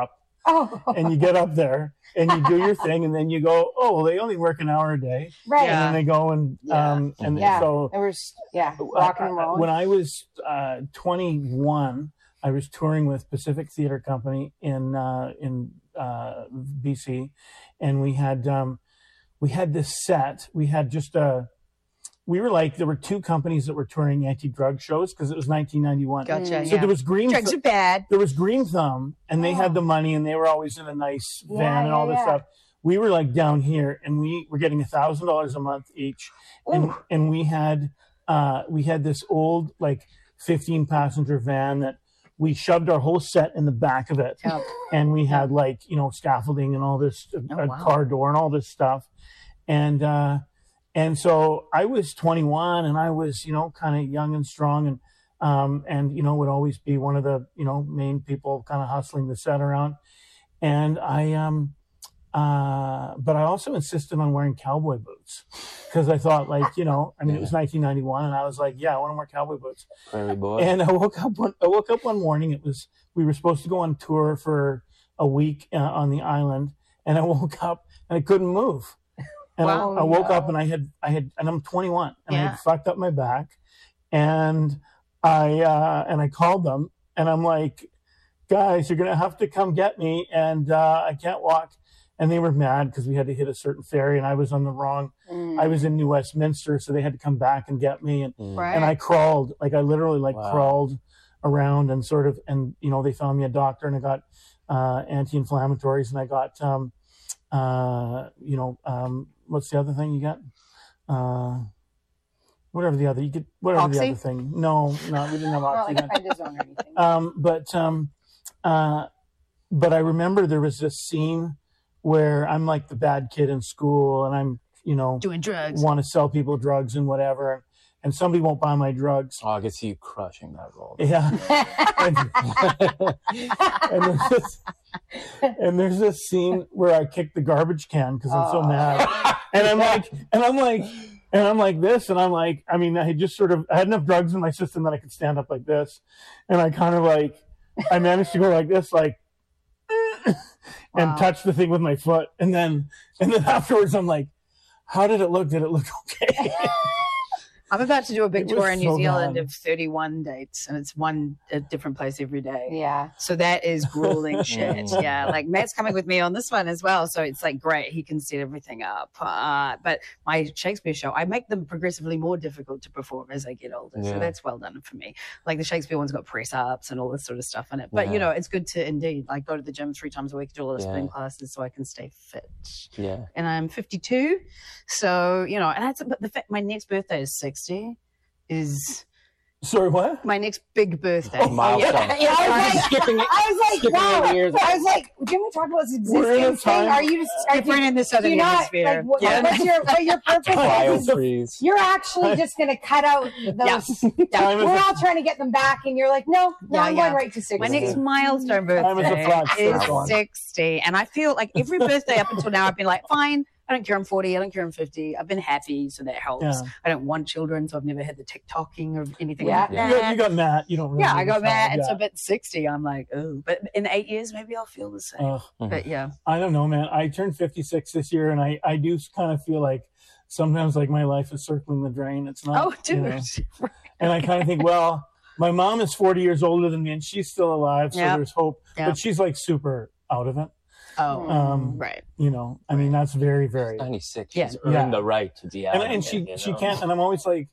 and you get up there and you do your thing, and then you go, oh, well, they only work an hour a day, Right. and then they go and so it was rock and roll. when I was 21, I was touring with Pacific Theatre Company in BC, and we had this set. We had just we were like, there were two companies that were touring anti-drug shows because it was 1991. Gotcha. So there was Green. Drugs are bad. There was Green Thumb, and they had the money, and they were always in a nice van and all this stuff. We were like down here, and we were getting $1,000 a month each, and we had this old like 15-passenger van that we shoved our whole set in the back of it, and we had like scaffolding and all this, car door and all this stuff, and so I was 21, and I was kind of young and strong, and would always be one of the main people kind of hustling the set around, and but I also insisted on wearing cowboy boots because I thought, like, it was 1991, and I was like, I want to wear cowboy boots. Prairie boy. And I woke up one morning. We were supposed to go on tour for a week on the island, and I woke up and I couldn't move. And I woke up and I had, and I'm 21, and I had fucked up my back, and I called them, and I'm like, guys, you're gonna have to come get me, and I can't walk. And they were mad because we had to hit a certain ferry, and I was on the wrong. I was in New Westminster, so they had to come back and get me. And and I crawled, like I literally crawled around and sort of, and they found me a doctor, and I got anti-inflammatories, and I got what's the other thing you get? Whatever the other you get, whatever Oxy? the other thing. No, we didn't have Oxy. Not like prednisone or anything. But I remember there was this scene where I'm like the bad kid in school, and I'm doing drugs, want to sell people drugs and whatever, and somebody won't buy my drugs. Oh, I could see you crushing that role. Yeah. and there's this scene where I kick the garbage can because I'm so mad, and I'm like this, and I'm like, I mean, I had enough drugs in my system that I could stand up like this, and I kind of like, I managed to go like this, like, and touch the thing with my foot, and then afterwards I'm like, how did it look? Did it look okay? I'm about to do a big It was tour in New so Zealand bad. of 31 dates, and it's a different place every day. Yeah. So that is grueling shit. Yeah. Like Matt's coming with me on this one as well. So it's like great. He can set everything up. But my Shakespeare show, I make them progressively more difficult to perform as I get older. So that's well done for me. Like the Shakespeare one's got press ups and all this sort of stuff in it. But it's good to indeed like go to the gym 3 times a week, do a lot of spin classes so I can stay fit. Yeah. And I'm 52. So, but the fact my next birthday is 60 is Sorry, what? my next big birthday. Milestone. I was like, didn't we talk about this existence thing? Are you just Different in the southern hemisphere. What's your purpose? Biofreeze. You're actually just going to cut out those. We're all trying to get them back, and you're like, no, I'm going right to 60. My next milestone Time is a birthday flat is circle. 60. And I feel like every birthday up until now, I've been like, fine. I don't care I'm 40. I don't care I'm 50. I've been happy, so that helps. Yeah. I don't want children, so I've never had the TikToking or anything Yeah. like that. You got Matt. You don't really I got mad. Yeah. And so, but 60, I'm like, oh. But in 8 years, maybe I'll feel the same. But yeah. I don't know, man. I turned 56 this year, and I do kind of feel like sometimes like my life is circling the drain. It's not. Oh, dude. And I kind of think, well, my mom is 40 years older than me, and she's still alive, so there's hope. Yep. But she's like super out of it. Oh, right. I mean, that's very, very. 96. Yeah. She's earned the right to be out. And she can't. And I'm always like,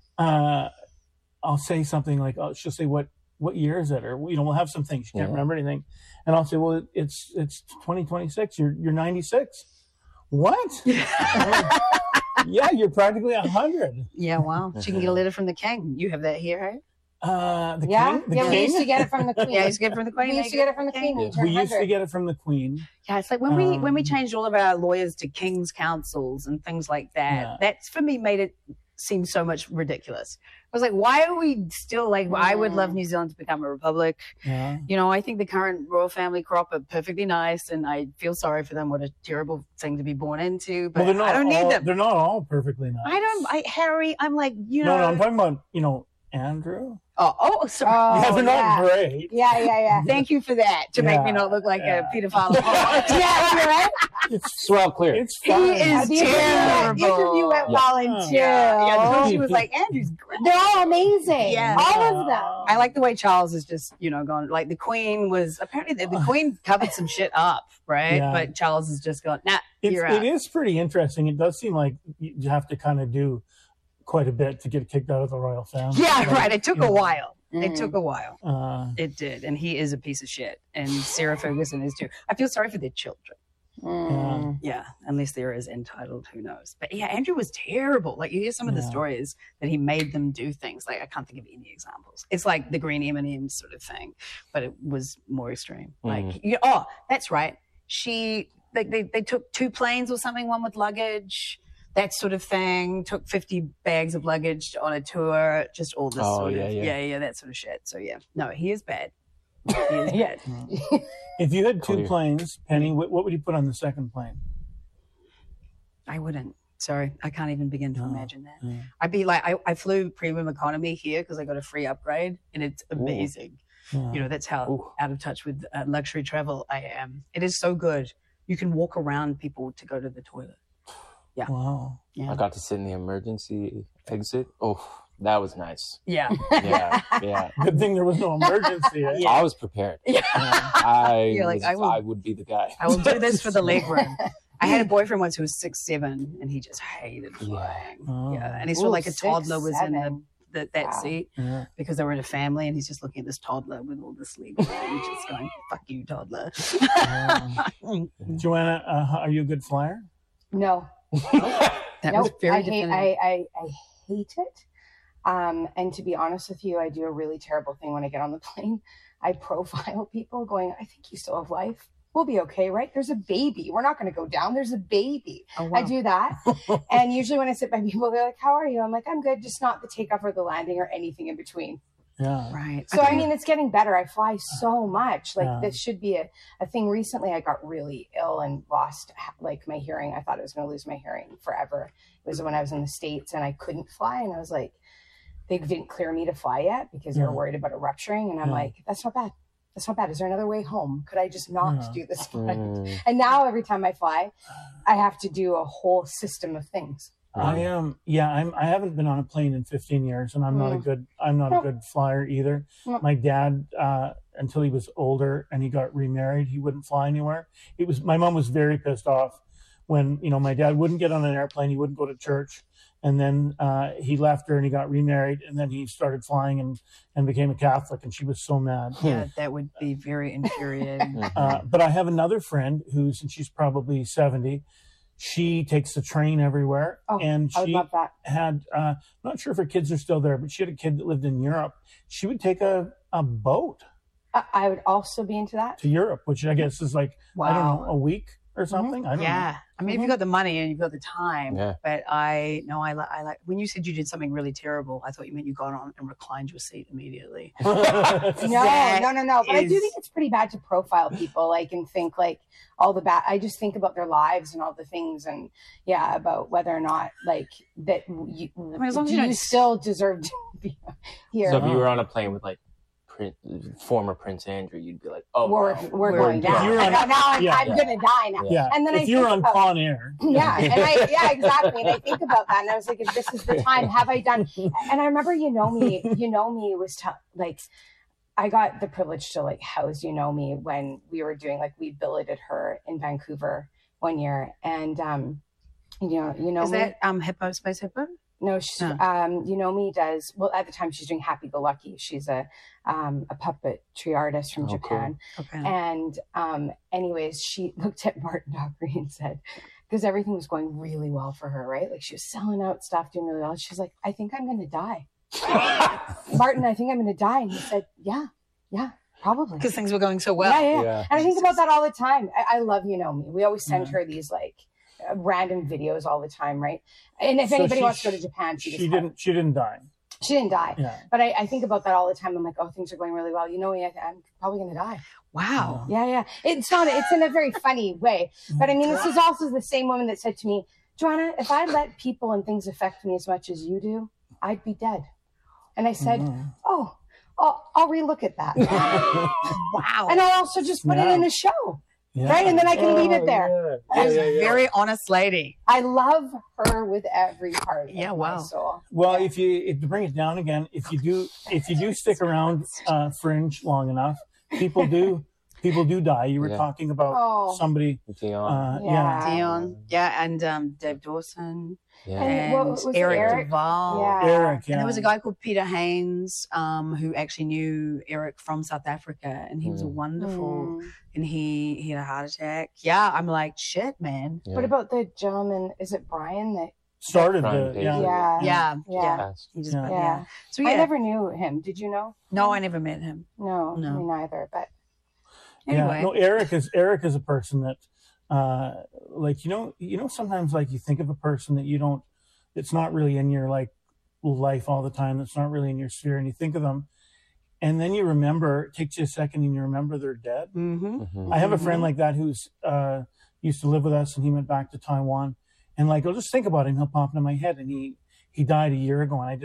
I'll say something like, she'll say, what year is it? Or we'll have some things. She can't remember anything, and I'll say, well, it's 2026. You're 96. What? Yeah, you're practically 100. Yeah, wow. She can get a letter from the king. You have that here, right? The Yeah, king? The we king? used to get it from the queen. Yeah, I used to get it from the queen. We used to get it from the queen. Yeah. We used to get it from the queen. Yeah, it's like when we changed all of our lawyers to king's councils and things like that. Yeah. That's for me made it seem so much ridiculous. I was like, why are we still like? I would love New Zealand to become a republic. Yeah. I think the current royal family crop are perfectly nice, and I feel sorry for them. What a terrible thing to be born into. But Well, I don't need them. They're not all perfectly nice. Harry. I'm like, No, I'm talking about Andrew. Oh, sorry. Yeah, they're not great. Yeah. Thank you for that, to make me Yeah. not look like a pedophile. Yeah, you're right. Swell clear. It's He fine. is The terrible. interview went well until Yeah, she was like, Andrew's great. they're all amazing. Yeah. All of them. I like the way Charles is just, gone. Like the Queen was apparently the Queen covered some shit up, right? Yeah. But Charles is just going, nah, It you're out. is pretty interesting. It does seem like you have to kind of do quite a bit to get kicked out of the royal family. Yeah, Like, right. It took you a know, while. It took a while. It It did. And he is a piece of shit. And Sarah Ferguson is too. I feel sorry for their children. Yeah, unless they're as entitled, who knows? But yeah, Andrew was terrible. Like you hear some of the stories that he made them do things. Like I can't think of any examples. It's like the green M&M sort of thing, but it was more extreme. Like, that's right. They took 2 planes or something, one with luggage, that sort of thing. Took 50 bags of luggage on a tour. Just all this sort of that sort of shit. So yeah, no, he is bad. He is bad. If you had 2 planes, Penny, what would you put on the second plane? I wouldn't. Sorry, I can't even begin to imagine that. I'd be like, I flew premium economy here because I got a free upgrade, and it's amazing. That's how out of touch with luxury travel I am. It is so good. You can walk around people to go to the toilet. Yeah. Wow. Yeah. I got to sit in the emergency exit. Oh, that was nice. Yeah. Yeah. Good thing there was no emergency. Eh? I was prepared. Yeah. I You're like, I would be the guy. I will do this for the leg room. I had a boyfriend once who was 6'7", and he just hated flying. Yeah, and he saw like a toddler was in that seat because they were in a family, and he's just looking at this toddler with all this leg room, and just going, "Fuck you, toddler." Joanna, are you a good flyer? No. That was very definitive. I hate it. And to be honest with you, I do a really terrible thing when I get on the plane. I profile people going, I think you still have life. We'll be okay, right? There's a baby. We're not going to go down. There's a baby. Oh, wow. I do that. And usually when I sit by people, they're like, how are you? I'm like, I'm good. Just not the takeoff or the landing or anything in between. Yeah. Right. So, I mean, it's getting better. I fly so much. Like, this should be a thing. Recently, I got really ill and lost, like, my hearing. I thought I was going to lose my hearing forever. It was when I was in the States, and I couldn't fly. And I was like, they didn't clear me to fly yet because they were worried about it rupturing. And I'm like, that's not bad. That's not bad. Is there another way home? Could I just not do this flight? And now every time I fly, I have to do a whole system of things. I haven't been on a plane in 15 years, and I'm not a good flyer either. My dad, until he was older and he got remarried, he wouldn't fly anywhere. My mom was very pissed off when, my dad wouldn't get on an airplane. He wouldn't go to church. And then he left her and he got remarried, and then he started flying and became a Catholic, and she was so mad. Yeah, that would be very infuriating. But I have another friend who's, and she's probably 70, she takes the train everywhere. And I would she love that. had, I'm not sure if her kids are still there, but she had a kid that lived in Europe. She would take a boat I would also be into that. to Europe, which I guess is like, I don't know, a week or something. I don't know. I mean, if you've got the money and you've got the time, but I like when you said you did something really terrible, I thought you meant you got on and reclined your seat immediately. No. But I do think it's pretty bad to profile people, like, and think like all the bad. I just think about their lives and all the things, and about whether or not like that. As long as you still deserve to be here. So if you were on a plane with like former Prince Andrew, you'd be like, "Oh, we're going down. I'm gonna die now." Yeah. And then if you're on Con Air, exactly. And I think about that, and I was like, if this is the time, have I done? And I remember, you know me was like, I got the privilege to like house me when we were doing like we billeted her in Vancouver one year, and is that Hippo Space Hippo? No, she's, me does, well, at the time she's doing Happy Go Lucky. She's a puppetry artist from Japan. Cool. Okay. And anyways, she looked at Martin Dockery and said, because everything was going really well for her, right? Like she was selling out stuff, doing really well. She's like, I think I'm going to die. Martin, I think I'm going to die. And he said, yeah, probably. Because things were going so well. Yeah. And I think about that all the time. I love me. We always send her these like random videos all the time, right? And if anybody wants to go to Japan, she didn't die. She didn't die. Yeah. But I think about that all the time. I'm like, oh, things are going really well. I'm probably going to die. Wow. Yeah. It's in a very funny way. But I mean, this is also the same woman that said to me, Joanna, if I let people and things affect me as much as you do, I'd be dead. And I said, oh, I'll relook at that. Wow. And I'll also just put it in the show. Yeah. Right? And then I can leave it there. Very honest lady. I love her with every part of my soul. Well, if to bring it down again, if you do stick around Fringe long enough, people do die. You were talking about somebody. Dion. Dion. Yeah, and Dave Dawson. Yeah. And what was Eric Duval. Yeah. Eric, And there was a guy called Peter Haynes who actually knew Eric from South Africa, and he was a wonderful, and he had a heart attack. Yeah, I'm like, shit, man. What about the gentleman, is it Brian that started Brian the Yeah. He just, Yeah. So I never knew him. Did you know? No, I never met him. No, me neither. But anyway, no, Eric is a person that like sometimes like you think of a person that you don't, it's not really in your like life all the time, that's not really in your sphere, and you think of them and then you remember, it takes you a second and you remember they're dead. I have a friend like that who's used to live with us, and he went back to Taiwan, and like I'll just think about him, he'll pop into my head, and he died a year ago, and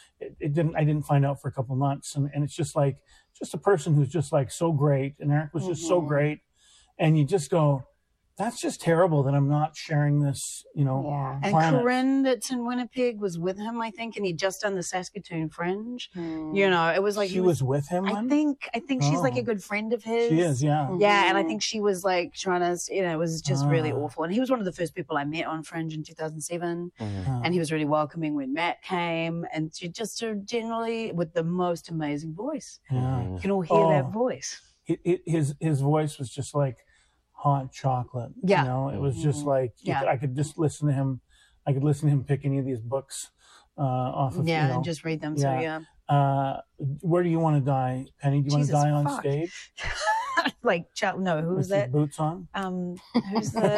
I didn't find out for a couple of months, and it's just like a person who's just like so great, and Eric was just so great, and you just go, that's just terrible that I'm not sharing this, And planet. Corinne, that's in Winnipeg, was with him, I think, and he'd just done the Saskatoon Fringe. It was like she was with him. I think she's like a good friend of his. She is, yeah. Yeah, and I think she was like trying to, it was just really awful. And he was one of the first people I met on Fringe in 2007, and he was really welcoming when Matt came, and she just generally with the most amazing voice. Yeah. You can all hear that voice. His voice was just like hot chocolate. Yeah. It was just like I could just listen to him. I could listen to him pick any of these books off of and just read them. So where do you want to die, Penny? Do you want to die on stage? Like no, who was that? Boots on. Who's the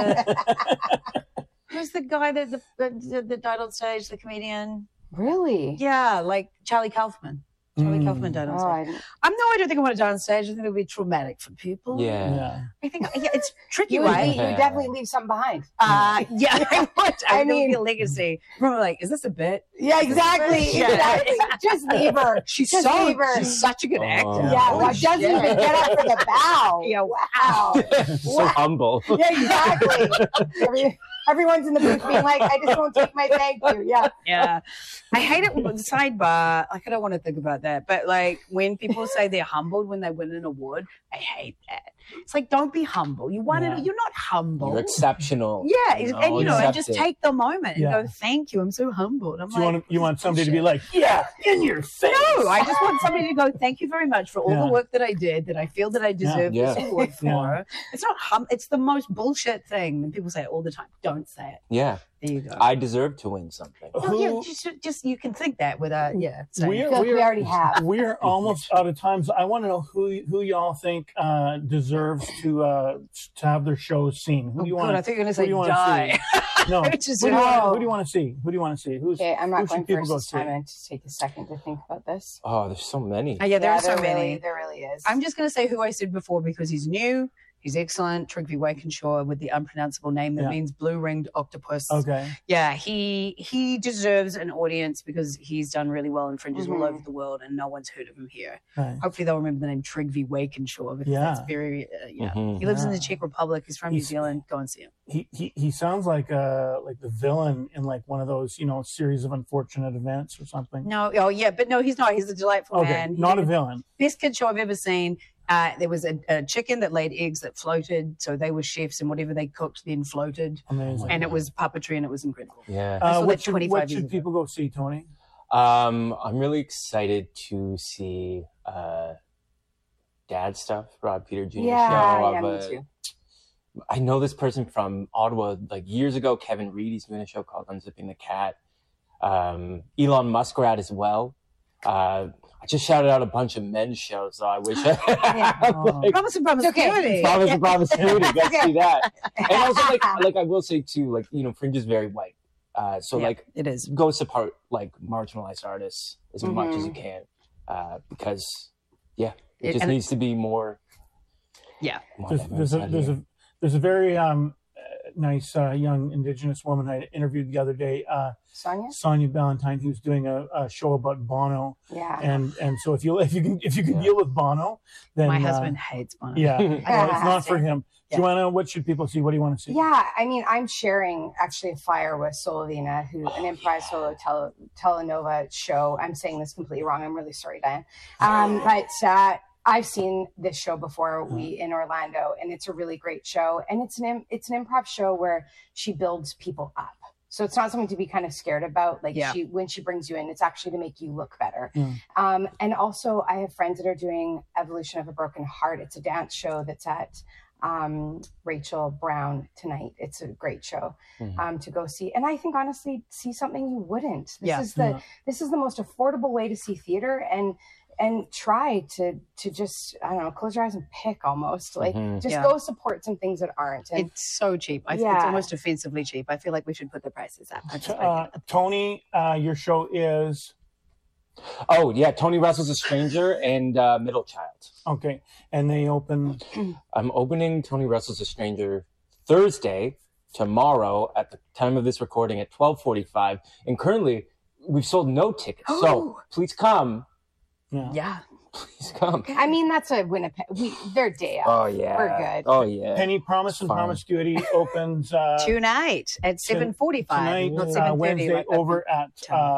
guy that died on stage? The comedian. Really? Yeah, like Charlie Kaufman. Charlie Kaufman died on stage. I don't think I want to die on stage. I think it would be traumatic for people. Yeah. I think it's tricky, You right? would definitely leave something behind. I would. I mean, mean- a legacy. Probably like, is this a bit? Yeah, exactly. Yeah. Exactly. Just leave her. She's leave her. she's such a good actor. Yeah, Holy well, doesn't shit. even get up for the bow. Yeah, Wow. So humble. Yeah, exactly. Everyone's in the booth being like, I just won't take my thank you. Yeah. Yeah. I hate it. Sidebar. Like, I don't want to think about that. But like when people say they're humbled when they win an award, I hate that. It's like, don't be humble. You won it. You're not humble. You're exceptional. Yeah. And accept just it. take the moment and go, thank you. I'm so humbled. I'm You want somebody to be like, yeah, in your face. no, I just want somebody to go, thank you very much for all the work that I did, that I feel that I deserve this award for. Yeah. It's not it's the most bullshit thing. And people say it all the time. Don't say it. Yeah. There you go. I deserve to win something. No, just you can think that without saying We it. we already have. We're almost out of time, so I want to know who y'all think deserves to have their shows seen. Who do you want? I think you're going to say die. No. Which is who do you want to see? Who do you want to see? Okay, I'm not going people first go this time. I have to take a second to think about this. Oh, there's so many. Yeah, there are so many. There really is. I'm just going to say who I said before because he's new. He's excellent. Trygve Wakenshaw with the unpronounceable name that means blue-ringed octopus. Okay. Yeah, he deserves an audience because he's done really well in fringes all over the world and no one's heard of him here. Right. Hopefully they'll remember the name Trygve Wakenshaw because that's very, He lives in the Czech Republic. He's from New Zealand. Go and see him. He sounds like the villain in like one of those, series of unfortunate events or something. No, but no, he's not. He's a delightful man. Not a villain. Best kid show I've ever seen. There was a chicken that laid eggs that floated, so they were chefs, and whatever they cooked then floated. Amazing. And it was puppetry, and it was incredible. Yeah. What should people go see, Tony? I'm really excited to see Dad Stuff, Rob Peter Jr. show. Yeah, me too. I know this person from Ottawa, like years ago, Kevin Reed. He's doing a show called Unzipping the Cat. Elon Muskrat as well. I just shouted out a bunch of men's shows, so I wish I Promise and promiscuity. Promise and promiscuity. Go see that. And also, like I will say too, Fringe is very white. So it is. Go support like marginalized artists as much as you can, because it just needs to be more. Yeah. There's a very nice young Indigenous woman I interviewed the other day, Sonia Ballantyne, who's doing a show about Bono. Yeah. And so if you can deal with Bono, then My husband hates Bono. Yeah, well, it's not for him. Yeah. Joanna, what should people see? What do you want to see? Yeah, I mean, I'm sharing actually a flyer with Solovina, who an improv solo telenova show. I'm saying this completely wrong. I'm really sorry, Diane. But I've seen this show before. In Orlando, and it's a really great show. And it's an improv show where she builds people up. So it's not something to be kind of scared about. Like when she brings you in, it's actually to make you look better. And also, I have friends that are doing Evolution of a Broken Heart. It's a dance show that's at Rachel Brown tonight. It's a great show to go see. And I think honestly, see something you wouldn't. This is the most affordable way to see theater, and try to just, I don't know, close your eyes and pick almost. Like go support some things that aren't. And it's so cheap. It's almost offensively cheap. I feel like we should put the prices up. Tony, your show is? Oh, yeah. Tony Wrestles a Stranger and Middle Child. Okay. And they open? I'm opening Tony Wrestles a Stranger Thursday, tomorrow, at the time of this recording at 12:45. And currently, we've sold no tickets. So please come. Yeah. Please come. I mean, that's a Winnipeg. They're day off. Oh, yeah. We're good. Oh, yeah. Penny Promise and Promiscuity opens tonight at 7:45. Tonight, not 7:30. Wednesday, over at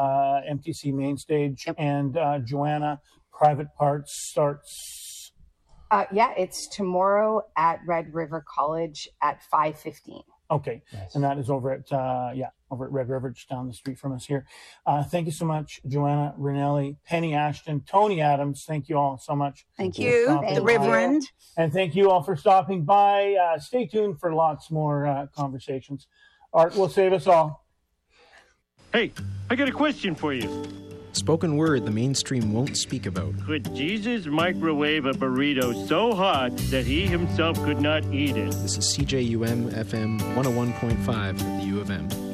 MTC Mainstage. Yep. And Joanna, Private Parts starts. It's tomorrow at Red River College at 5:15. Okay, nice. And that is over at Red River, just down the street from us here. Thank you so much, Joanna Ranelli, Penny Ashton, Tony Adams. Thank you all so much. Thank you, the Reverend. And thank you all for stopping by. Stay tuned for lots more conversations. Art will save us all. Hey, I got a question for you. Spoken word the mainstream won't speak about. Could Jesus microwave a burrito so hot that he himself could not eat it? This is CJUM FM 101.5 at the U of M.